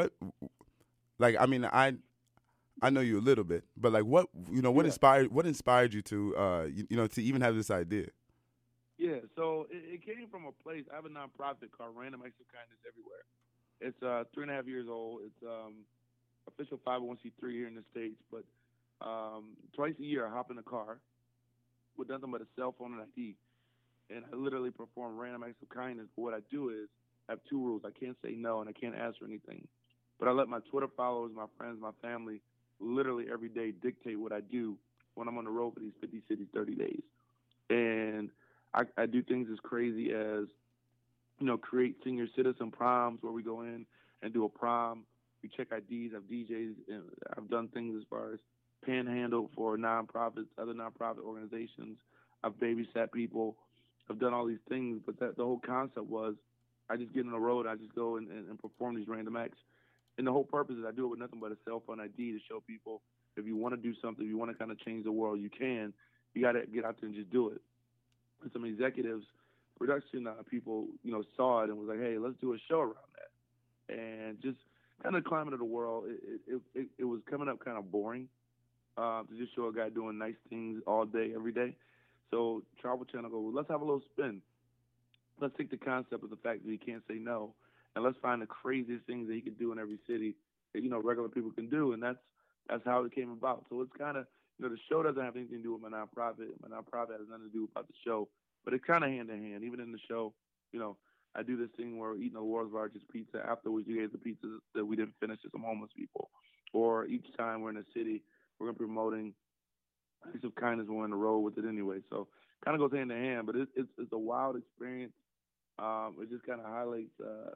like, I mean, I know you a little bit, but like, what inspired you to, to even have this idea? Yeah, so it came from a place. I have a nonprofit called Random Acts of Kindness Everywhere. It's 3.5 years old. It's official 501c3 here in the States, but twice a year I hop in a car with nothing but a cell phone and ID, and I literally perform random acts of kindness. But what I do is, I have two rules. I can't say no, and I can't ask for anything. But I let my Twitter followers, my friends, my family, literally every day dictate what I do when I'm on the road for these 50 cities, 30 days. And I do things as crazy as, create senior citizen proms where we go in and do a prom. We check IDs, have DJs, and I've done things as far as panhandle for nonprofits, other nonprofit organizations. I've babysat people. I've done all these things, but the whole concept was I just get on the road, I just go and perform these random acts. And the whole purpose is I do it with nothing but a cell phone ID to show people if you want to do something, if you want to kind of change the world, you can. You got to get out there and just do it. And some executives, production people, saw it and was like, hey, let's do a show around that. And just kind of climbing to the world, it was coming up kind of boring to just show a guy doing nice things all day, every day. So Travel Channel goes, well, let's have a little spin. Let's take the concept of the fact that he can't say no, and let's find the craziest things that he can do in every city that, regular people can do. And that's how it came about. So it's kind of, the show doesn't have anything to do with my nonprofit. My nonprofit has nothing to do about the show, but it's kind of hand in hand. Even in the show, I do this thing where we're eating the world's largest pizza. Afterwards, you gave the pizza that we didn't finish to some homeless people. Or each time we're in a city, we're going to be promoting acts of kindness. We're on the road with it anyway. So kind of goes hand in hand, but it's a wild experience. It just kind of highlights,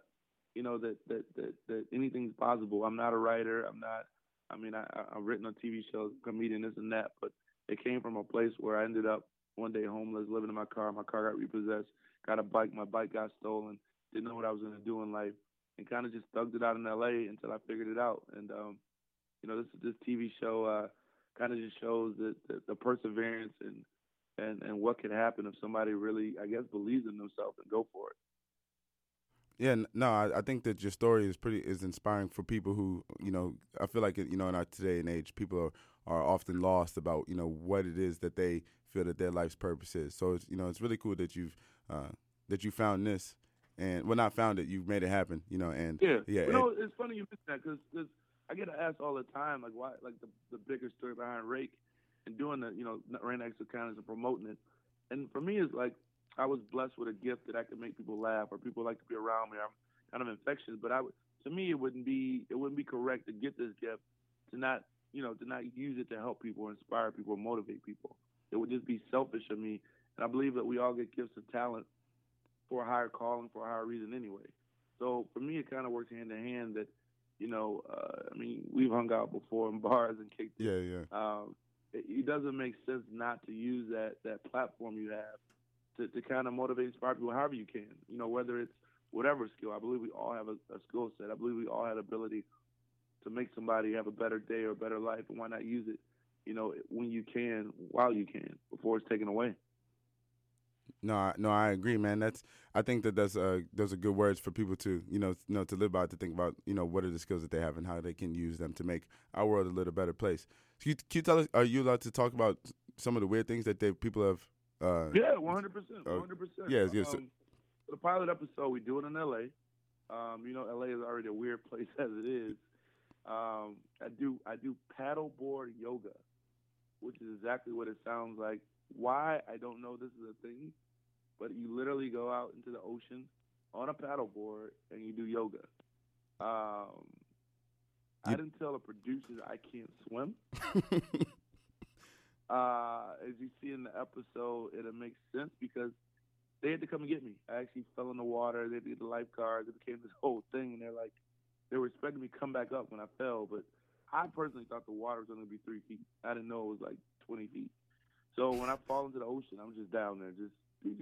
that anything's possible. I'm not a writer. I've written on TV shows, comedian, this and that, but it came from a place where I ended up one day homeless, living in my car. My car got repossessed, got a bike. My bike got stolen. Didn't know what I was going to do in life, and kind of just thugged it out in L.A. until I figured it out. And, this TV show kind of just shows the perseverance and what could happen if somebody really, I guess, believes in themselves and go for it. Yeah, no, I think that your story is inspiring for people who, I feel like, in our today and age, people are often lost about, what it is that they feel that their life's purpose is. So it's, it's really cool that you found this, and not found it, you've made it happen, and yeah. It's funny you mention that because I get asked all the time, like, why, like the bigger story behind Rake and doing the, Random Acts of Kindness and promoting it. And for me, it's like, I was blessed with a gift that I could make people laugh, or people like to be around me. I'm kind of infectious, but to me, it wouldn't be correct to get this gift to not use it to help people, or inspire people, or motivate people. It would just be selfish of me. And I believe that we all get gifts of talent for a higher calling, for a higher reason anyway. So for me, it kind of works hand in hand that, we've hung out before in bars and kicked it. It doesn't make sense not to use that platform you have to kind of motivate, inspire people however you can. You know, whether it's whatever skill. I believe we all have a skill set. I believe we all have the ability to make somebody have a better day or a better life, and why not use it, you know, when you can, while you can, before it's taken away. No, I agree, man. I think that those are good words for people to, to live by, to think about, what are the skills that they have and how they can use them to make our world a little better place. Can you tell us, are you allowed to talk about some of the weird things that people have? Yeah, 100%. Yes. The pilot episode, we do it in L.A. LA is already a weird place as it is. I do paddleboard yoga, which is exactly what it sounds like. Why? I don't know. This is a thing, but you literally go out into the ocean on a paddleboard and you do yoga. I didn't tell the producers I can't swim. As you see in the episode, it makes sense because they had to come and get me. I actually fell in the water. They did the lifeguards. It became this whole thing, and they were expecting me to come back up when I fell, but I personally thought the water was going to be 3 feet. I didn't know it was like 20 feet. So when I fall into the ocean, I'm just down there, just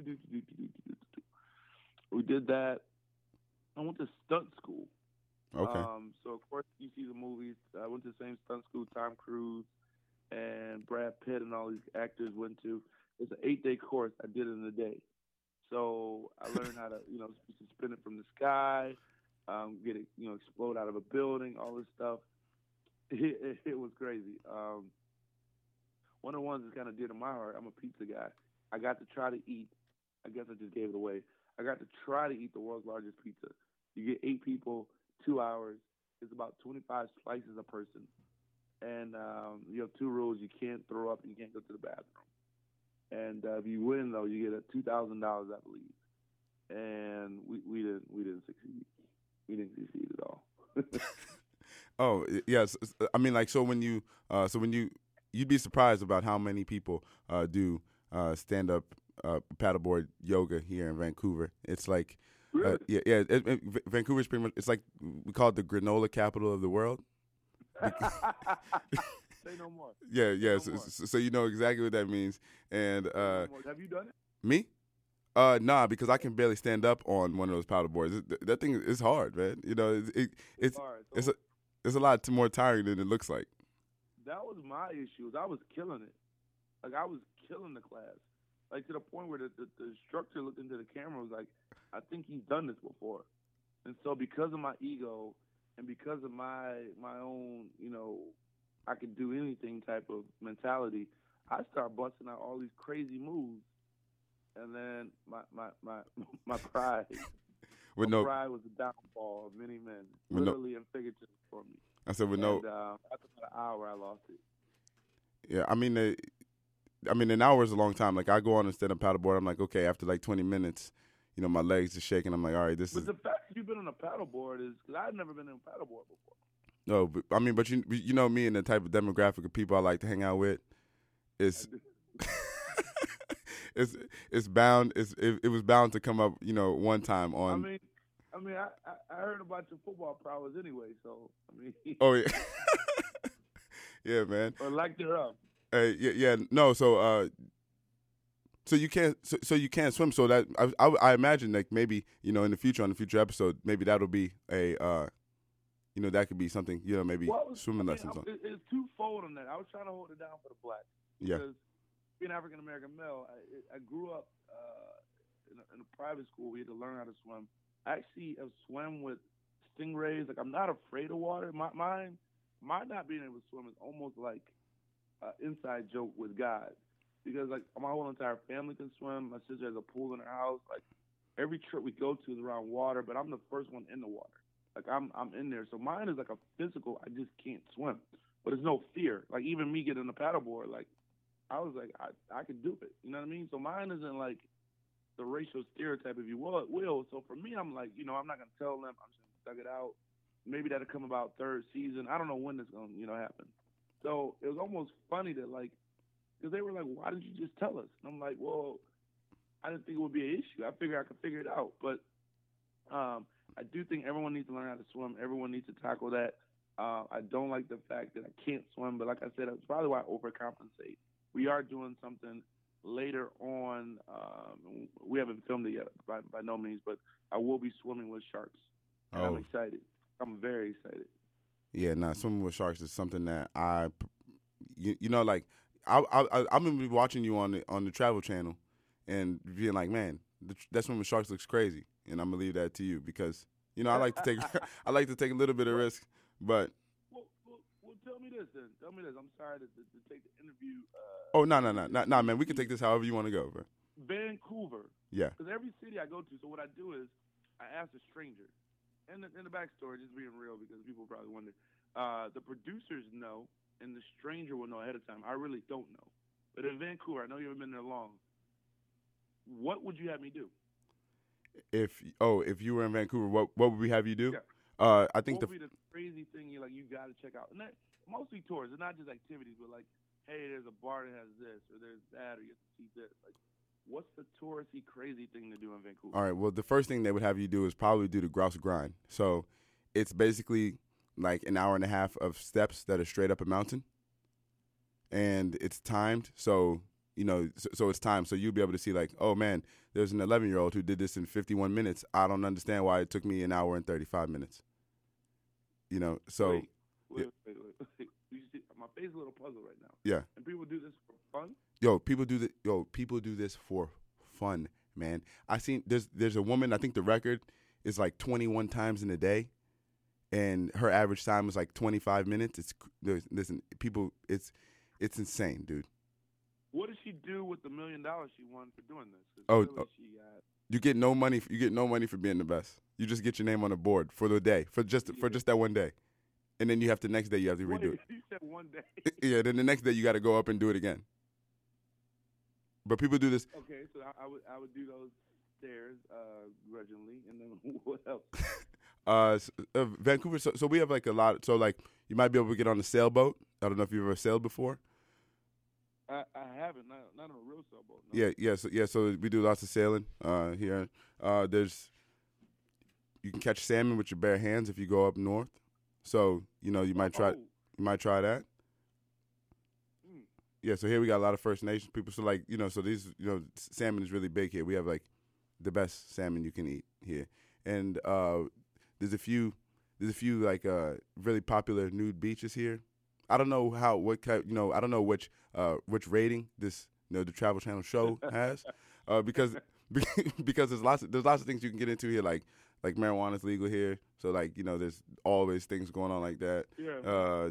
we did that. I went to stunt school. Okay. So of course you see the movies. I went to the same stunt school Tom Cruise and Brad Pitt and all these actors went to. It's an 8-day course. I did it in a day. So I learned how to, suspend it from the sky, get it, explode out of a building, all this stuff. It was crazy. One of the ones that's kind of dear to my heart, I'm a pizza guy. I got to try to eat. I guess I just gave it away. I got to try to eat the world's largest pizza. You get 8 people, 2 hours. It's about 25 slices a person. And you have 2 rules. You can't throw up and you can't go to the bathroom. And if you win, though, you get $2,000, I believe. And we didn't succeed. We didn't succeed at all. Oh, yes. I mean, like, so when you'd be surprised about how many people do stand-up paddleboard yoga here in Vancouver. It's like, really? Vancouver's pretty much, it's like, we call it the granola capital of the world. Say no more. Yeah. So you know exactly what that means. And have you done it? Me? Nah, because I can barely stand up on one of those paddleboards. That thing is hard, man. It's hard. It's a lot more tiring than it looks like. That was my issue. I was killing it. Like, I was killing the class. Like, to the point where the instructor looked into the camera and was like, I think he's done this before. And so because of my ego and because of my own, I can do anything type of mentality, I start busting out all these crazy moves. And then my pride, pride was the downfall of many men, literally and figuratively for me. I said after about an hour, I lost it. Yeah, I mean, an hour is a long time. Like, I go on and stand up paddleboard. I'm like, okay, after like 20 minutes, my legs are shaking. I'm like, all right, But the fact that you've been on a paddleboard is, because I've never been on a paddleboard before. No, but you know me and the type of demographic of people I like to hang out with. It was bound to come up, one time on. I heard about your football prowess anyway, so Oh yeah, yeah, man. Or like they're up. Yeah, no. So you can't swim. So that I imagine, like, maybe in the future, on the future episode, maybe that'll be a that could be something, maybe swimming lessons on. It's twofold on that. I was trying to hold it down for the blacks. Yeah. Because being an African American male, I grew up in a private school. We had to learn how to swim. I actually have swam with stingrays. Like, I'm not afraid of water. My not being able to swim is almost like an inside joke with God, because like my whole entire family can swim. My sister has a pool in her house. Like, every trip we go to is around water, but I'm the first one in the water. Like, I'm in there. So mine is like a physical. I just can't swim, but there's no fear. Like, even me getting on the paddleboard, like, I was like, I could do it. You know what I mean? So mine isn't like the racial stereotype, if you will. So for me, I'm like, I'm not going to tell them. I'm just going to thug it out. Maybe that'll come about 3rd season. I don't know when it's going to, happen. So it was almost funny that, like, because they were like, why didn't you just tell us? And I'm like, well, I didn't think it would be an issue. I figured I could figure it out. But I do think everyone needs to learn how to swim. Everyone needs to tackle that. I don't like the fact that I can't swim. But like I said, that's probably why I overcompensate. We are doing something later on haven't filmed it yet by no means, but I will be swimming with sharks. And I'm excited. I'm very excited. Yeah, swimming with sharks is something that you know, like I'm gonna be watching you on the Travel Channel, and being like, man, that swimming with sharks looks crazy, and I'm gonna leave that to you because I like to take a little bit of risk, but. Well, tell me this then. Tell me this. I'm sorry to take the interview. No, man. We can take this however you want to go, bro. Vancouver. Yeah. Because every city I go to, so what I do is I ask a stranger. And in the backstory, just being real, because people probably wonder, the producers know, and the stranger will know ahead of time. I really don't know. But in Vancouver, I know you haven't been there long. What would you have me do? If you were in Vancouver, what would we have you do? Yeah. I think what would be the crazy thing you got to check out? And that, mostly tours. It's not just activities, but like, hey, there's a bar that has this, or there's that, or you have to see this. Like, what's the touristy crazy thing to do in Vancouver? All right. Well, the first thing they would have you do is probably do the grouse grind. So it's basically like an hour and a half of steps that are straight up a mountain, and it's timed. So so it's timed. So you'll be able to see like, oh man, there's an 11-year-old who did this in 51 minutes. I don't understand why it took me an hour and 35 minutes. So. Wait. You see, my face is a little puzzled right now. Yeah. And people do this for fun? People do this for fun, man. I seen there's a woman, I think the record is like 21 times in a day, and her average time is like 25 minutes. It's insane, dude. What does she do with the $1 million she won for doing this? You get no money. You get no money for being the best. You just get your name on the board for the day, for just that one day, and then the next day you have to redo it. You said one day. Yeah, then the next day you got to go up and do it again. But people do this. Okay, so I would do those stairs grudgingly, and then what else? Vancouver. So we have like a lot. So like you might be able to get on a sailboat. I don't know if you've ever sailed before. I haven't, not on a real sailboat. No. So we do lots of sailing here. You can catch salmon with your bare hands if you go up north. So you might try that. Yeah, so here we got a lot of First Nations people. So like so these salmon is really big here. We have like the best salmon you can eat here, and there's a few like really popular nude beaches here. I don't know I don't know which rating this the Travel Channel show has, because there's lots of things you can get into here, like marijuana is legal here, so like there's always things going on like that. Yeah,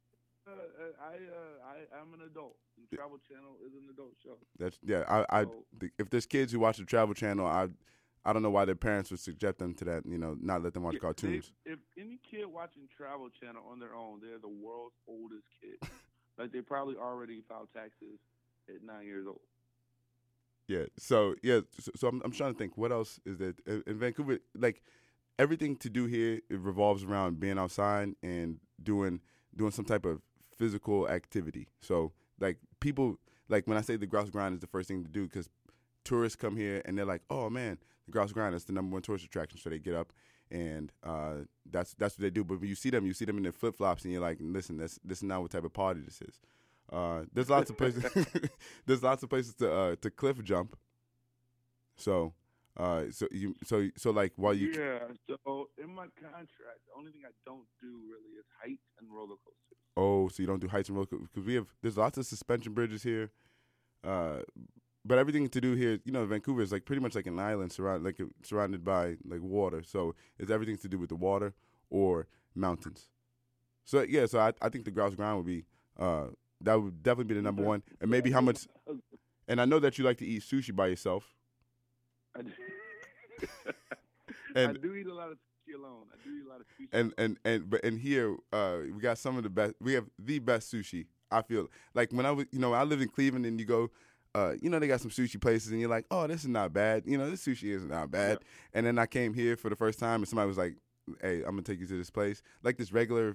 I'm an adult. The Travel Channel is an adult show. If there's kids who watch the Travel Channel, I don't know why their parents would subject them to that. Not let them watch cartoons. If any kid watching Travel Channel on their own, they're the world's oldest kid. Like they probably already filed taxes at 9 years old. Yeah. So I'm trying to think what else is there in Vancouver. Like everything to do here, it revolves around being outside and doing some type of physical activity. So like people, like when I say the grouse grind is the first thing to do, because tourists come here and they're like, oh man, the grouse grind is the #1 tourist attraction. So they get up and that's what they do. But when you see them in their flip flops, and you're like, listen, this is not what type of party this is. There's lots of places. There's lots of places to cliff jump. So like while you So in my contract, the only thing I don't do really is heights and roller coasters. Oh, so you don't do heights and roller coasters, because there's lots of suspension bridges here. But everything to do here, Vancouver is like pretty much like an island surrounded by like water. So it's everything to do with the water or mountains. So yeah, I think the grouse grind would be that would definitely be the #1. And maybe how much. And I know that you like to eat sushi by yourself. I do. I do eat a lot of sushi alone. I do eat a lot of sushi. And here we got some of the best. We have the best sushi. I feel like when I was I lived in Cleveland, and you go. They got some sushi places, and you're like, oh, this is not bad. This sushi is not bad. Yeah. And then I came here for the first time, and somebody was like, hey, I'm going to take you to this place. Like this regular,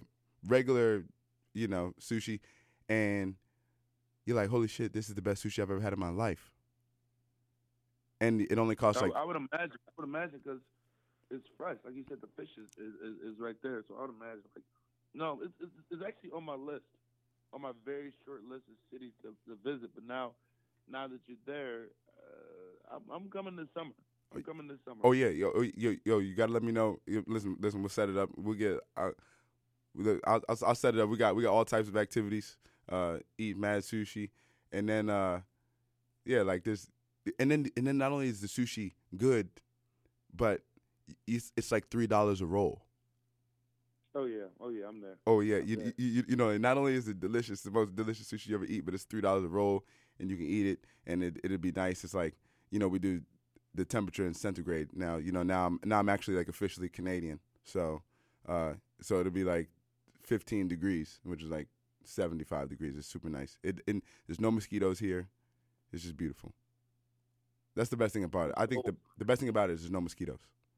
sushi. And you're like, holy shit, this is the best sushi I've ever had in my life. And it only costs like... I would imagine because it's fresh. Like you said, the fish is right there. So I would imagine, no, it's actually on my list, on my very short list of cities to visit. But now that you're there, I'm coming this summer. Oh yeah, yo, you gotta let me know. Listen, we'll set it up. We'll get. I'll set it up. We got all types of activities. Eat mad sushi, and then like there's, and then not only is the sushi good, but it's like $3 a roll. Oh yeah, I'm there. Oh yeah, you know, and not only is it delicious, the most delicious sushi you ever eat, but it's $3 a roll, and you can eat it, and it'll be nice. It's like, you know, we do the temperature in centigrade now. You know, now I'm actually like officially Canadian, so it'll be like 15 degrees, which is like 75 degrees. It's super nice. And there's no mosquitoes here. It's just beautiful. That's the best thing about it. I think the best thing about it is there's no mosquitoes.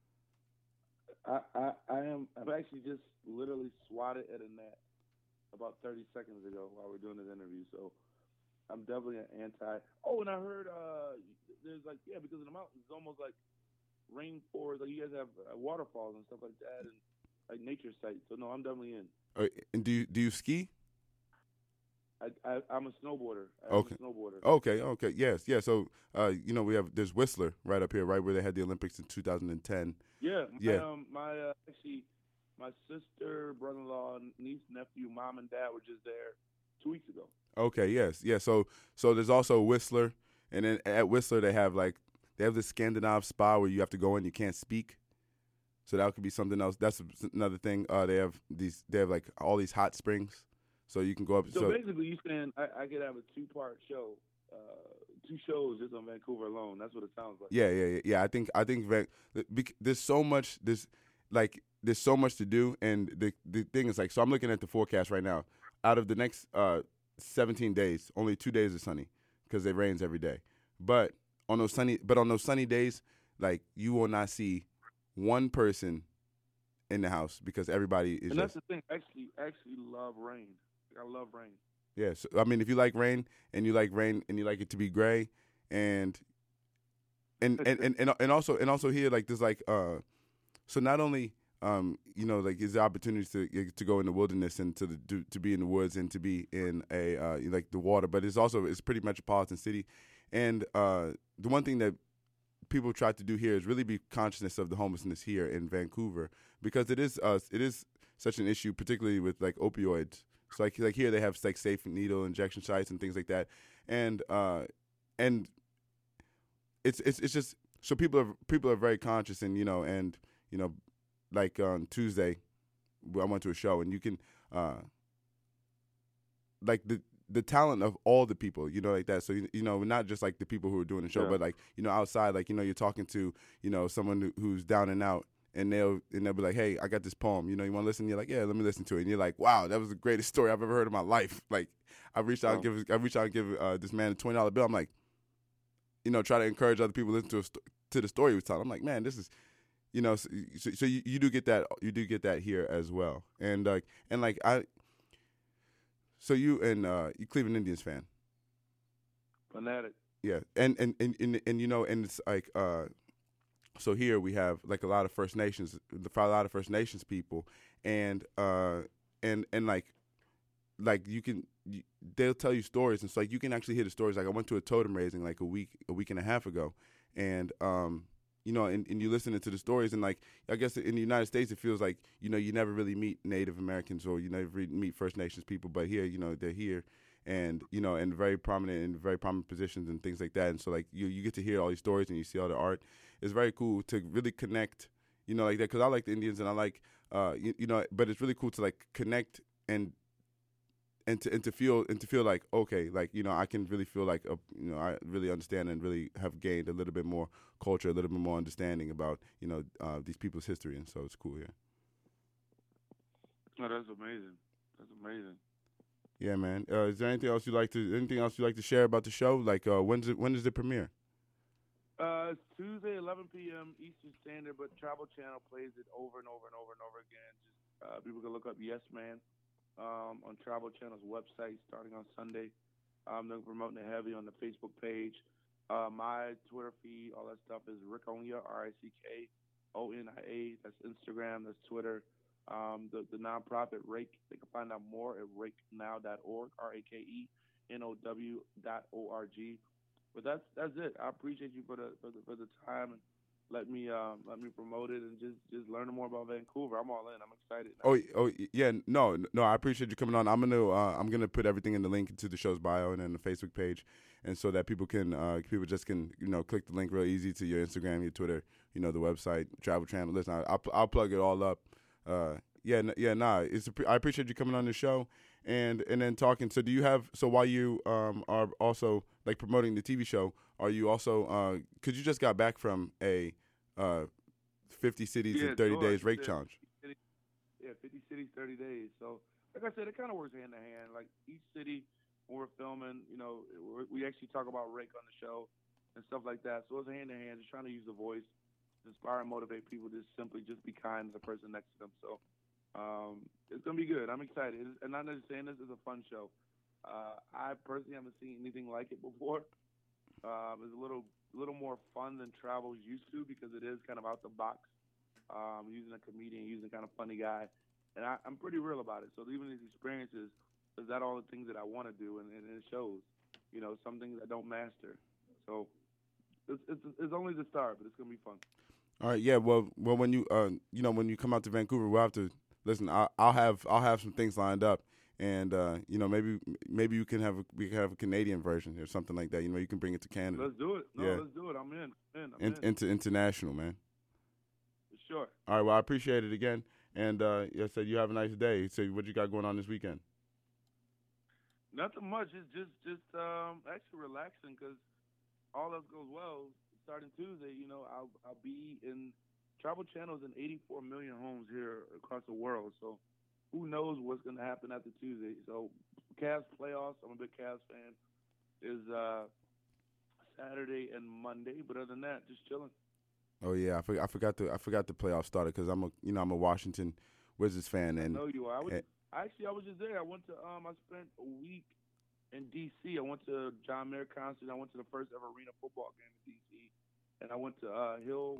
I've actually just literally swatted at a gnat about 30 seconds ago while we're doing this interview. So I'm definitely an anti. Oh, and I heard there's like, because in the mountains it's almost like rainforest. Like you guys have waterfalls and stuff like that, and like nature sites. So no, I'm definitely in. And do you ski? I'm a snowboarder. Okay. I'm a snowboarder. Okay. Yes. Yeah. So, you know, there's Whistler right up here, right where they had the Olympics in 2010. Yeah. Yeah. My sister, brother-in-law, niece, nephew, mom, and dad were just there 2 weeks ago. Okay. Yes. Yeah. So there's also Whistler, and then at Whistler they have this Scandinav spa where you have to go in, you can't speak. So that could be something else. That's another thing. They have like all these hot springs. So you can go up. So basically, you saying I could have a 2-part show, 2 shows just on Vancouver alone. That's what it sounds like. Yeah. I think there's so much there's so much to do, and the thing is, like, so I'm looking at the forecast right now. Out of the next 17 days, only 2 days are sunny because it rains every day. But on those sunny days, like, you will not see one person in the house because everybody is. And that's the thing. I actually love rain. I love rain. Yeah, so, I mean, if you like rain and you like it to be gray, and also here, like, there's like so not only you know, like, is the opportunity to go in the wilderness and to be in the woods and to be in a like the water, but it's pretty metropolitan city, and the one thing that people try to do here is really be conscious of the homelessness here in Vancouver, because it is such an issue, particularly with like opioids. So like here they have like safe needle injection sites and things like that, and it's just so people are very conscious, and you know like on Tuesday I went to a show, and you can like the talent of all the people, you know, like that. So, you know, not just like the people who are doing the show, but like, you know, outside, like, you know, you're talking to, you know, someone who's down and out, and they'll be like, hey, I got this poem, you know, you want to listen? You're like, yeah, let me listen to it. And you're like, wow, that was the greatest story I've ever heard in my life. Like, I reached out and give this man a $20 bill. I'm like, you know, try to encourage other people to listen to the story he was telling. I'm like, man, this is, you know, so you do get that here as well. And so you Cleveland Indians fan. Fanatic. Yeah. And you know, and it's like so here we have like a lot of First Nations people, and they'll tell you stories, and so like you can actually hear the stories. Like I went to a totem raising like a week and a half ago, and you know, and you listening to the stories, and like I guess in the United States it feels like, you know, you never really meet Native Americans or you never really meet First Nations people, but here, you know, they're here, and you know, and very prominent in very prominent positions and things like that, and so like you get to hear all these stories and you see all the art. It's very cool to really connect, you know, like that, because I like the Indians and I like you know, but it's really cool to like connect and to feel like, okay, like, you know, I can really feel like you know, I really understand and really have gained a little bit more culture, a little bit more understanding about, you know, these people's history, and so it's cool here. Oh, that's amazing. That's amazing. Yeah, man. Is there anything else you'd like to share about the show? Like, when does it premiere? It's Tuesday, 11 p.m. Eastern Standard, but Travel Channel plays it over and over and over and over again. Just people can look up Yes Man on Travel Channel's website starting on Sunday. They're promoting it heavy on the Facebook page. My Twitter feed, all that stuff is Rick Onia, RICKONIA. That's Instagram, that's Twitter. The nonprofit Rake, they can find out more at rakenow.org, RAKENOW.org. But that's it. I appreciate you for the time and let me promote it and just learning more about Vancouver. I'm all in. I'm excited now. Oh yeah, no. I appreciate you coming on. I'm gonna put everything in the link into the show's bio and then the Facebook page, and so that people just can click the link real easy to your Instagram, your Twitter, the website, Travel Channel. Listen, I'll plug it all up. I appreciate you coming on the show and then talking. So do you have while you are also like promoting the TV show, are you also because you just got back from a 50 cities in 30 days rake challenge? Yeah, 50 cities, 30 days. So like I said, it kind of works hand in hand. Like each city when we're filming, we actually talk about rake on the show and stuff like that. So it's hand in hand, just trying to use the voice to inspire and motivate people to simply just be kind to the person next to them. So it's going to be good. I'm excited. And I'm just saying this is a fun show. I personally haven't seen anything like it before. It's a little more fun than Travel's used to because it is kind of out the box, using a comedian, using kind of funny guy. And I'm pretty real about it. So even these experiences, is that all the things that I want to do? And it shows, some things I don't master. So it's only the start, but it's going to be fun. All right. Yeah. Well, when you, when you come out to Vancouver, we'll have to listen. I'll have some things lined up. And maybe we can have a Canadian version or something like that. You can bring it to Canada. Let's do it. Let's do it. I'm in. Into international, man. For sure. All right. Well, I appreciate it again. And I said you have a nice day. So what you got going on this weekend? Nothing much. It's just actually relaxing because all else goes well. Starting Tuesday, I'll be in Travel Channel's in 84 million homes here across the world. So who knows what's going to happen after Tuesday? So Cavs playoffs, I'm a big Cavs fan, is Saturday and Monday. But other than that, just chilling. Oh yeah, I forgot the playoffs started because I'm a Washington Wizards fan. And I know you are. I was just there. I went to I spent a week in D.C. I went to John Mayer concert. I went to the first ever arena football game in D.C. And I went to Hill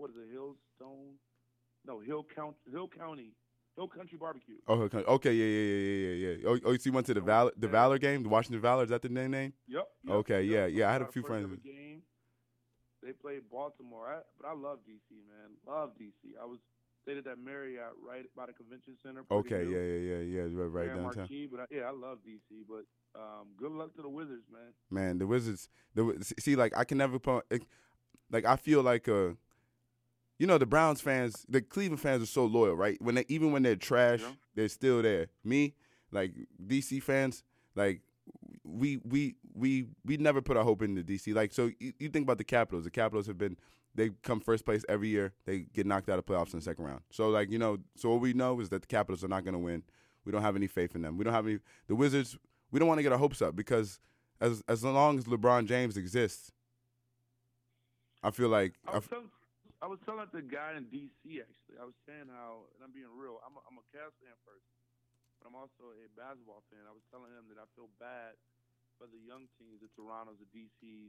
Country Barbecue. Oh, okay, yeah. Oh, so you went to the Valor game, the Washington Valor? Is that the name? Yep. Okay, yeah. I had a few friends. Game. They played Baltimore, but I love D.C., man. Love D.C. I stayed at that Marriott right by the convention center. Okay, yeah, right downtown. Marquee, but I love D.C., but good luck to the Wizards, man. Man, the Wizards. See, like I can never put. Like I feel like the Browns fans, the Cleveland fans are so loyal, right? Even when they're trash, they're still there. Me, like DC fans, like we never put our hope into DC. Like so, you think about the Capitals. The Capitals they come first place every year. They get knocked out of playoffs in the second round. So like so what we know is that the Capitals are not going to win. We don't have any faith in them. We don't have any. The Wizards. We don't want to get our hopes up because as long as LeBron James exists, I feel like I was telling the guy in D.C. actually. I was saying how, and I'm being real. I'm a Cavs fan first, but I'm also a basketball fan. I was telling him that I feel bad for the young teams, the Torontos, the D.C.s,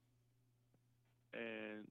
and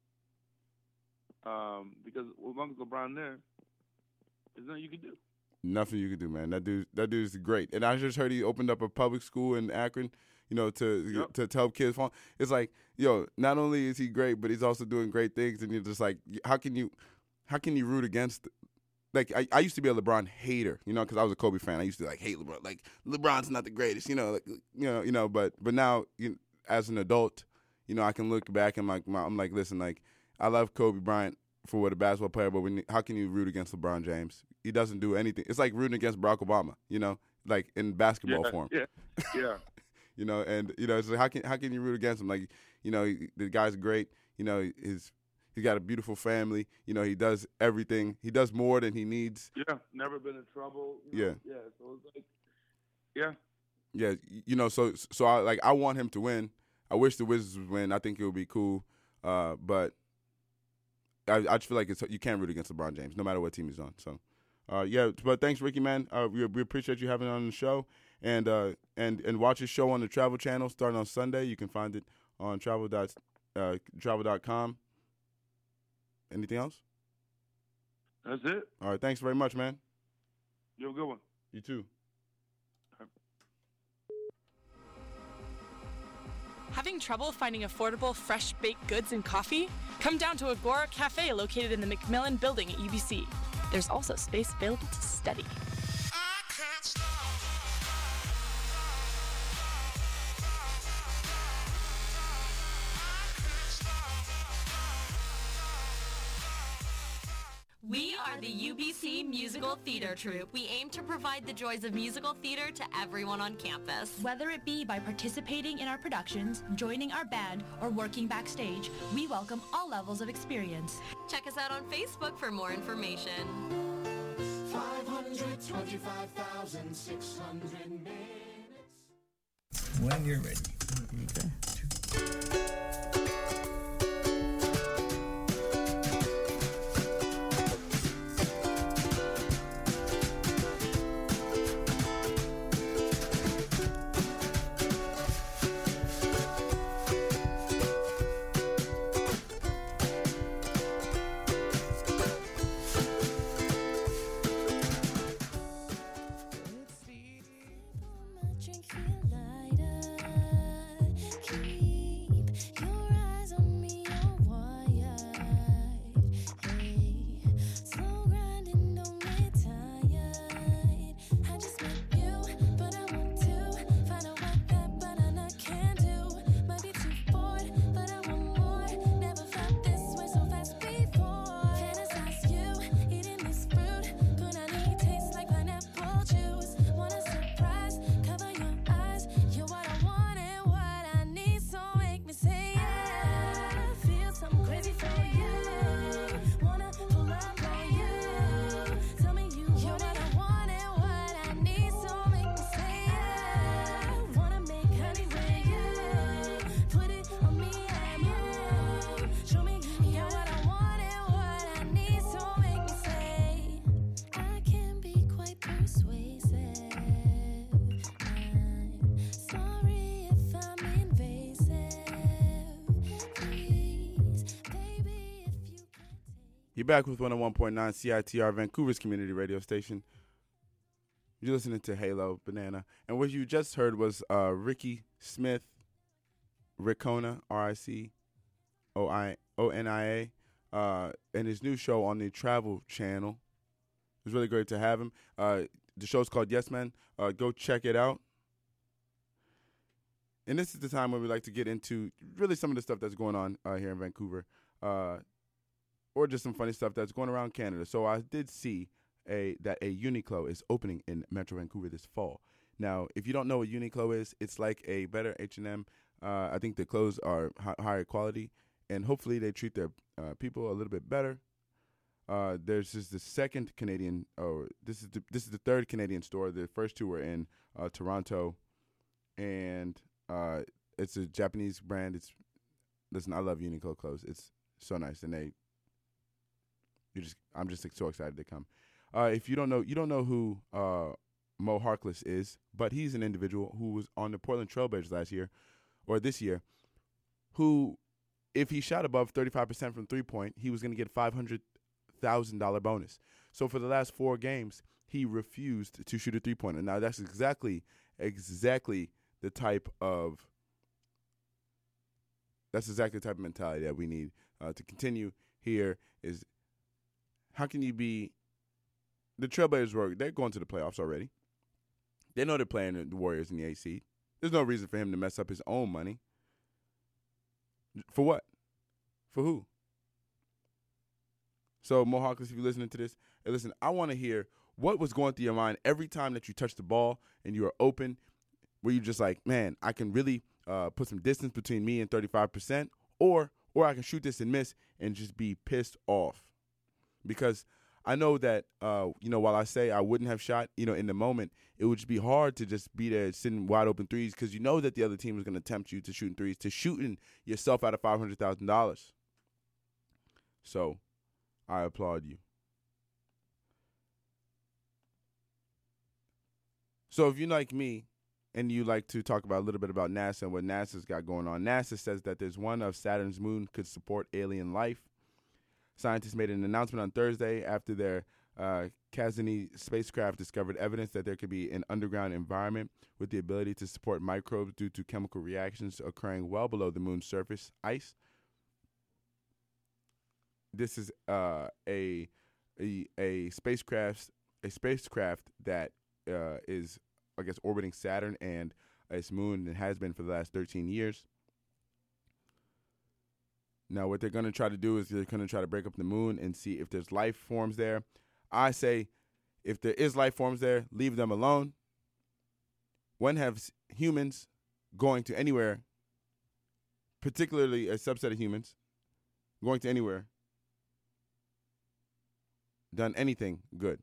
because as long as LeBron there, there's nothing you can do. Nothing you can do, man. That dude's great. And I just heard he opened up a public school in Akron. To help kids fall. It's like, not only is he great, but he's also doing great things. And you're just like, how can you root against? Like, I used to be a LeBron hater, because I was a Kobe fan. I used to hate LeBron. Like, LeBron's not the greatest, But now, as an adult, I can look back and I'm like, listen, like, I love Kobe Bryant for what a basketball player, but how can you root against LeBron James? He doesn't do anything. It's like rooting against Barack Obama, like in basketball form. Yeah. And it's like how can you root against him? Like, the guy's great. He's got a beautiful family. He does everything. He does more than he needs. Yeah, never been in trouble. Yeah. Yeah. So it's like, yeah. Yeah. So I want him to win. I wish the Wizards would win. I think it would be cool. But I just feel like you can't root against LeBron James, no matter what team he's on. So, but thanks, Ricky, man. We appreciate you having on the show. And watch his show on the Travel Channel starting on Sunday. You can find it on travel.com. Anything else? That's it. All right. Thanks very much, man. You have a good one. You too. Having trouble finding affordable, fresh baked goods and coffee? Come down to Agora Cafe located in the McMillan Building at UBC. There's also space available to study. We are the UBC Musical Theater Troupe. We aim to provide the joys of musical theater to everyone on campus. Whether it be by participating in our productions, joining our band, or working backstage, we welcome all levels of experience. Check us out on Facebook for more information. 525,600 minutes. When you're ready. Okay. You're back with 101.9 CITR, Vancouver's community radio station. You're listening to Halo Banana. And what you just heard was Ricky Smith, Riccona, Riconia, and his new show on the Travel Channel. It was really great to have him. The show's called Yes Man. Go check it out. And this is the time where we like to get into really some of the stuff that's going on here in Vancouver. Or just some funny stuff that's going around Canada. So I did see that a Uniqlo is opening in Metro Vancouver this fall. Now, if you don't know what Uniqlo is, it's like a better H&M. I think the clothes are higher quality, and hopefully they treat their people a little bit better. There's just the second Canadian, this is the third Canadian store. The first two were in Toronto, and it's a Japanese brand. Listen, I love Uniqlo clothes. It's so nice, and I'm just so excited to come. If you don't know who Mo Harkless is, but he's an individual who was on the Portland Trailblazers this year, who, if he shot above 35% from three-point, he was going to get $500,000 bonus. So for the last 4 games, he refused to shoot a three-pointer. Now that's exactly the type of mentality that we need to continue here. Is how can you be the Trailblazers? They're going to the playoffs already. They know they're playing the Warriors in the 8th seed. There's no reason for him to mess up his own money. For what? For who? So, Mo Harkless, if you're listening to this, hey, listen, I want to hear what was going through your mind every time that you touched the ball and you were open. Were you just like, man, I can really put some distance between me and 35%, or I can shoot this and miss and just be pissed off? Because I know that, while I say I wouldn't have shot, in the moment, it would just be hard to just be there sitting wide open threes because you know that the other team is going to tempt you to shooting threes, to shooting yourself out of $500,000. So I applaud you. So if you're like me and you like to talk about a little bit about NASA and what NASA's got going on, NASA says that there's one of Saturn's moon could support alien life. Scientists made an announcement on Thursday after their Cassini spacecraft discovered evidence that there could be an underground environment with the ability to support microbes due to chemical reactions occurring well below the moon's surface ice. This is a spacecraft that is, I guess, orbiting Saturn and its moon, and has been for the last 13 years. Now, what they're going to try to do is they're going to try to break up the moon and see if there's life forms there. I say, if there is life forms there, leave them alone. When have humans going to anywhere, particularly a subset of humans, going to anywhere, done anything good?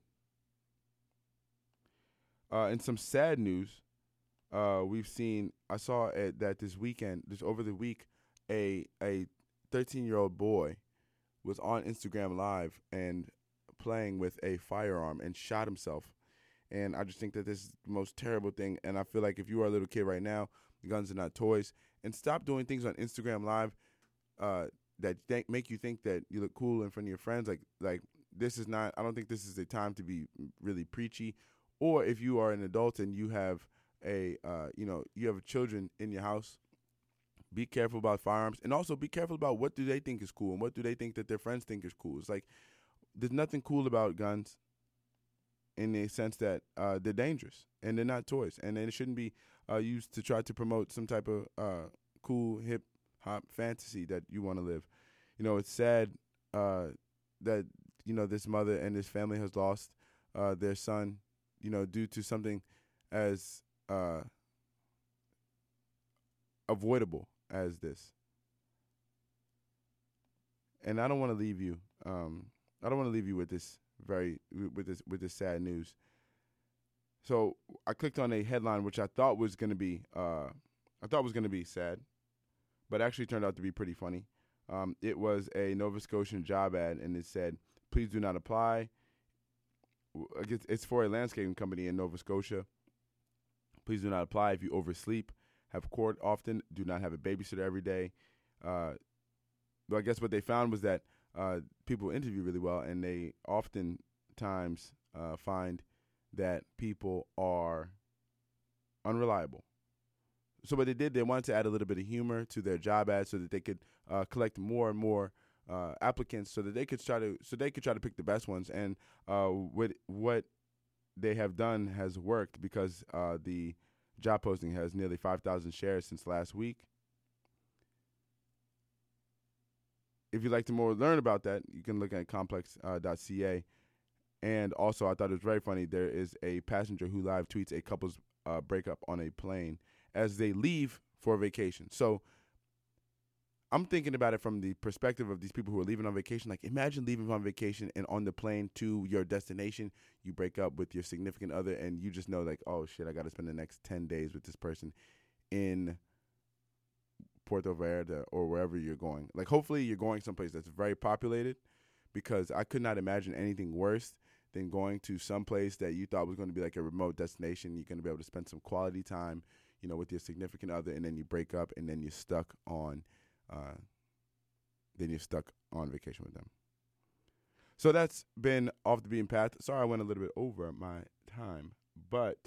In some sad news, we've seen, I saw that this weekend, just over the week, a 13-year-old boy was on Instagram Live and playing with a firearm and shot himself. And I just think that this is the most terrible thing. And I feel like if you are a little kid right now, guns are not toys. And stop doing things on Instagram Live that make you think that you look cool in front of your friends. Like this is not, I don't think this is the time to be really preachy. Or if you are an adult and you have you have children in your house, be careful about firearms, and also be careful about what do they think is cool and what do they think that their friends think is cool. It's like there's nothing cool about guns in the sense that they're dangerous and they're not toys, and they shouldn't be used to try to promote some type of cool hip hop fantasy that you want to live. It's sad that this mother and this family has lost their son, due to something as avoidable as this. And I don't want to leave you. I don't want to leave you with this with this sad news. So I clicked on a headline which I thought was going to be sad, but actually turned out to be pretty funny. It was a Nova Scotian job ad, and it said, "Please do not apply." It's for a landscaping company in Nova Scotia. Please do not apply if you oversleep, have court often, do not have a babysitter every day. But I guess what they found was that people interview really well, and they oftentimes find that people are unreliable. So what they did, they wanted to add a little bit of humor to their job ad so that they could collect more and more applicants, so that they could try to pick the best ones. And what they have done has worked, because the job posting has nearly 5,000 shares since last week. If you'd like to learn about that, you can look at complex.ca. And also, I thought it was very funny, there is a passenger who live tweets a couple's breakup on a plane as they leave for vacation. So I'm thinking about it from the perspective of these people who are leaving on vacation. Like, imagine leaving on vacation and on the plane to your destination, you break up with your significant other, and you just know, like, oh, shit, I got to spend the next 10 days with this person in Puerto Vallarta or wherever you're going. Like, hopefully you're going someplace that's very populated, because I could not imagine anything worse than going to some place that you thought was going to be like a remote destination. You're going to be able to spend some quality time, with your significant other, and then you break up, and then you're stuck on vacation with them. So that's been Off the Beaten Path. Sorry I went a little bit over my time, but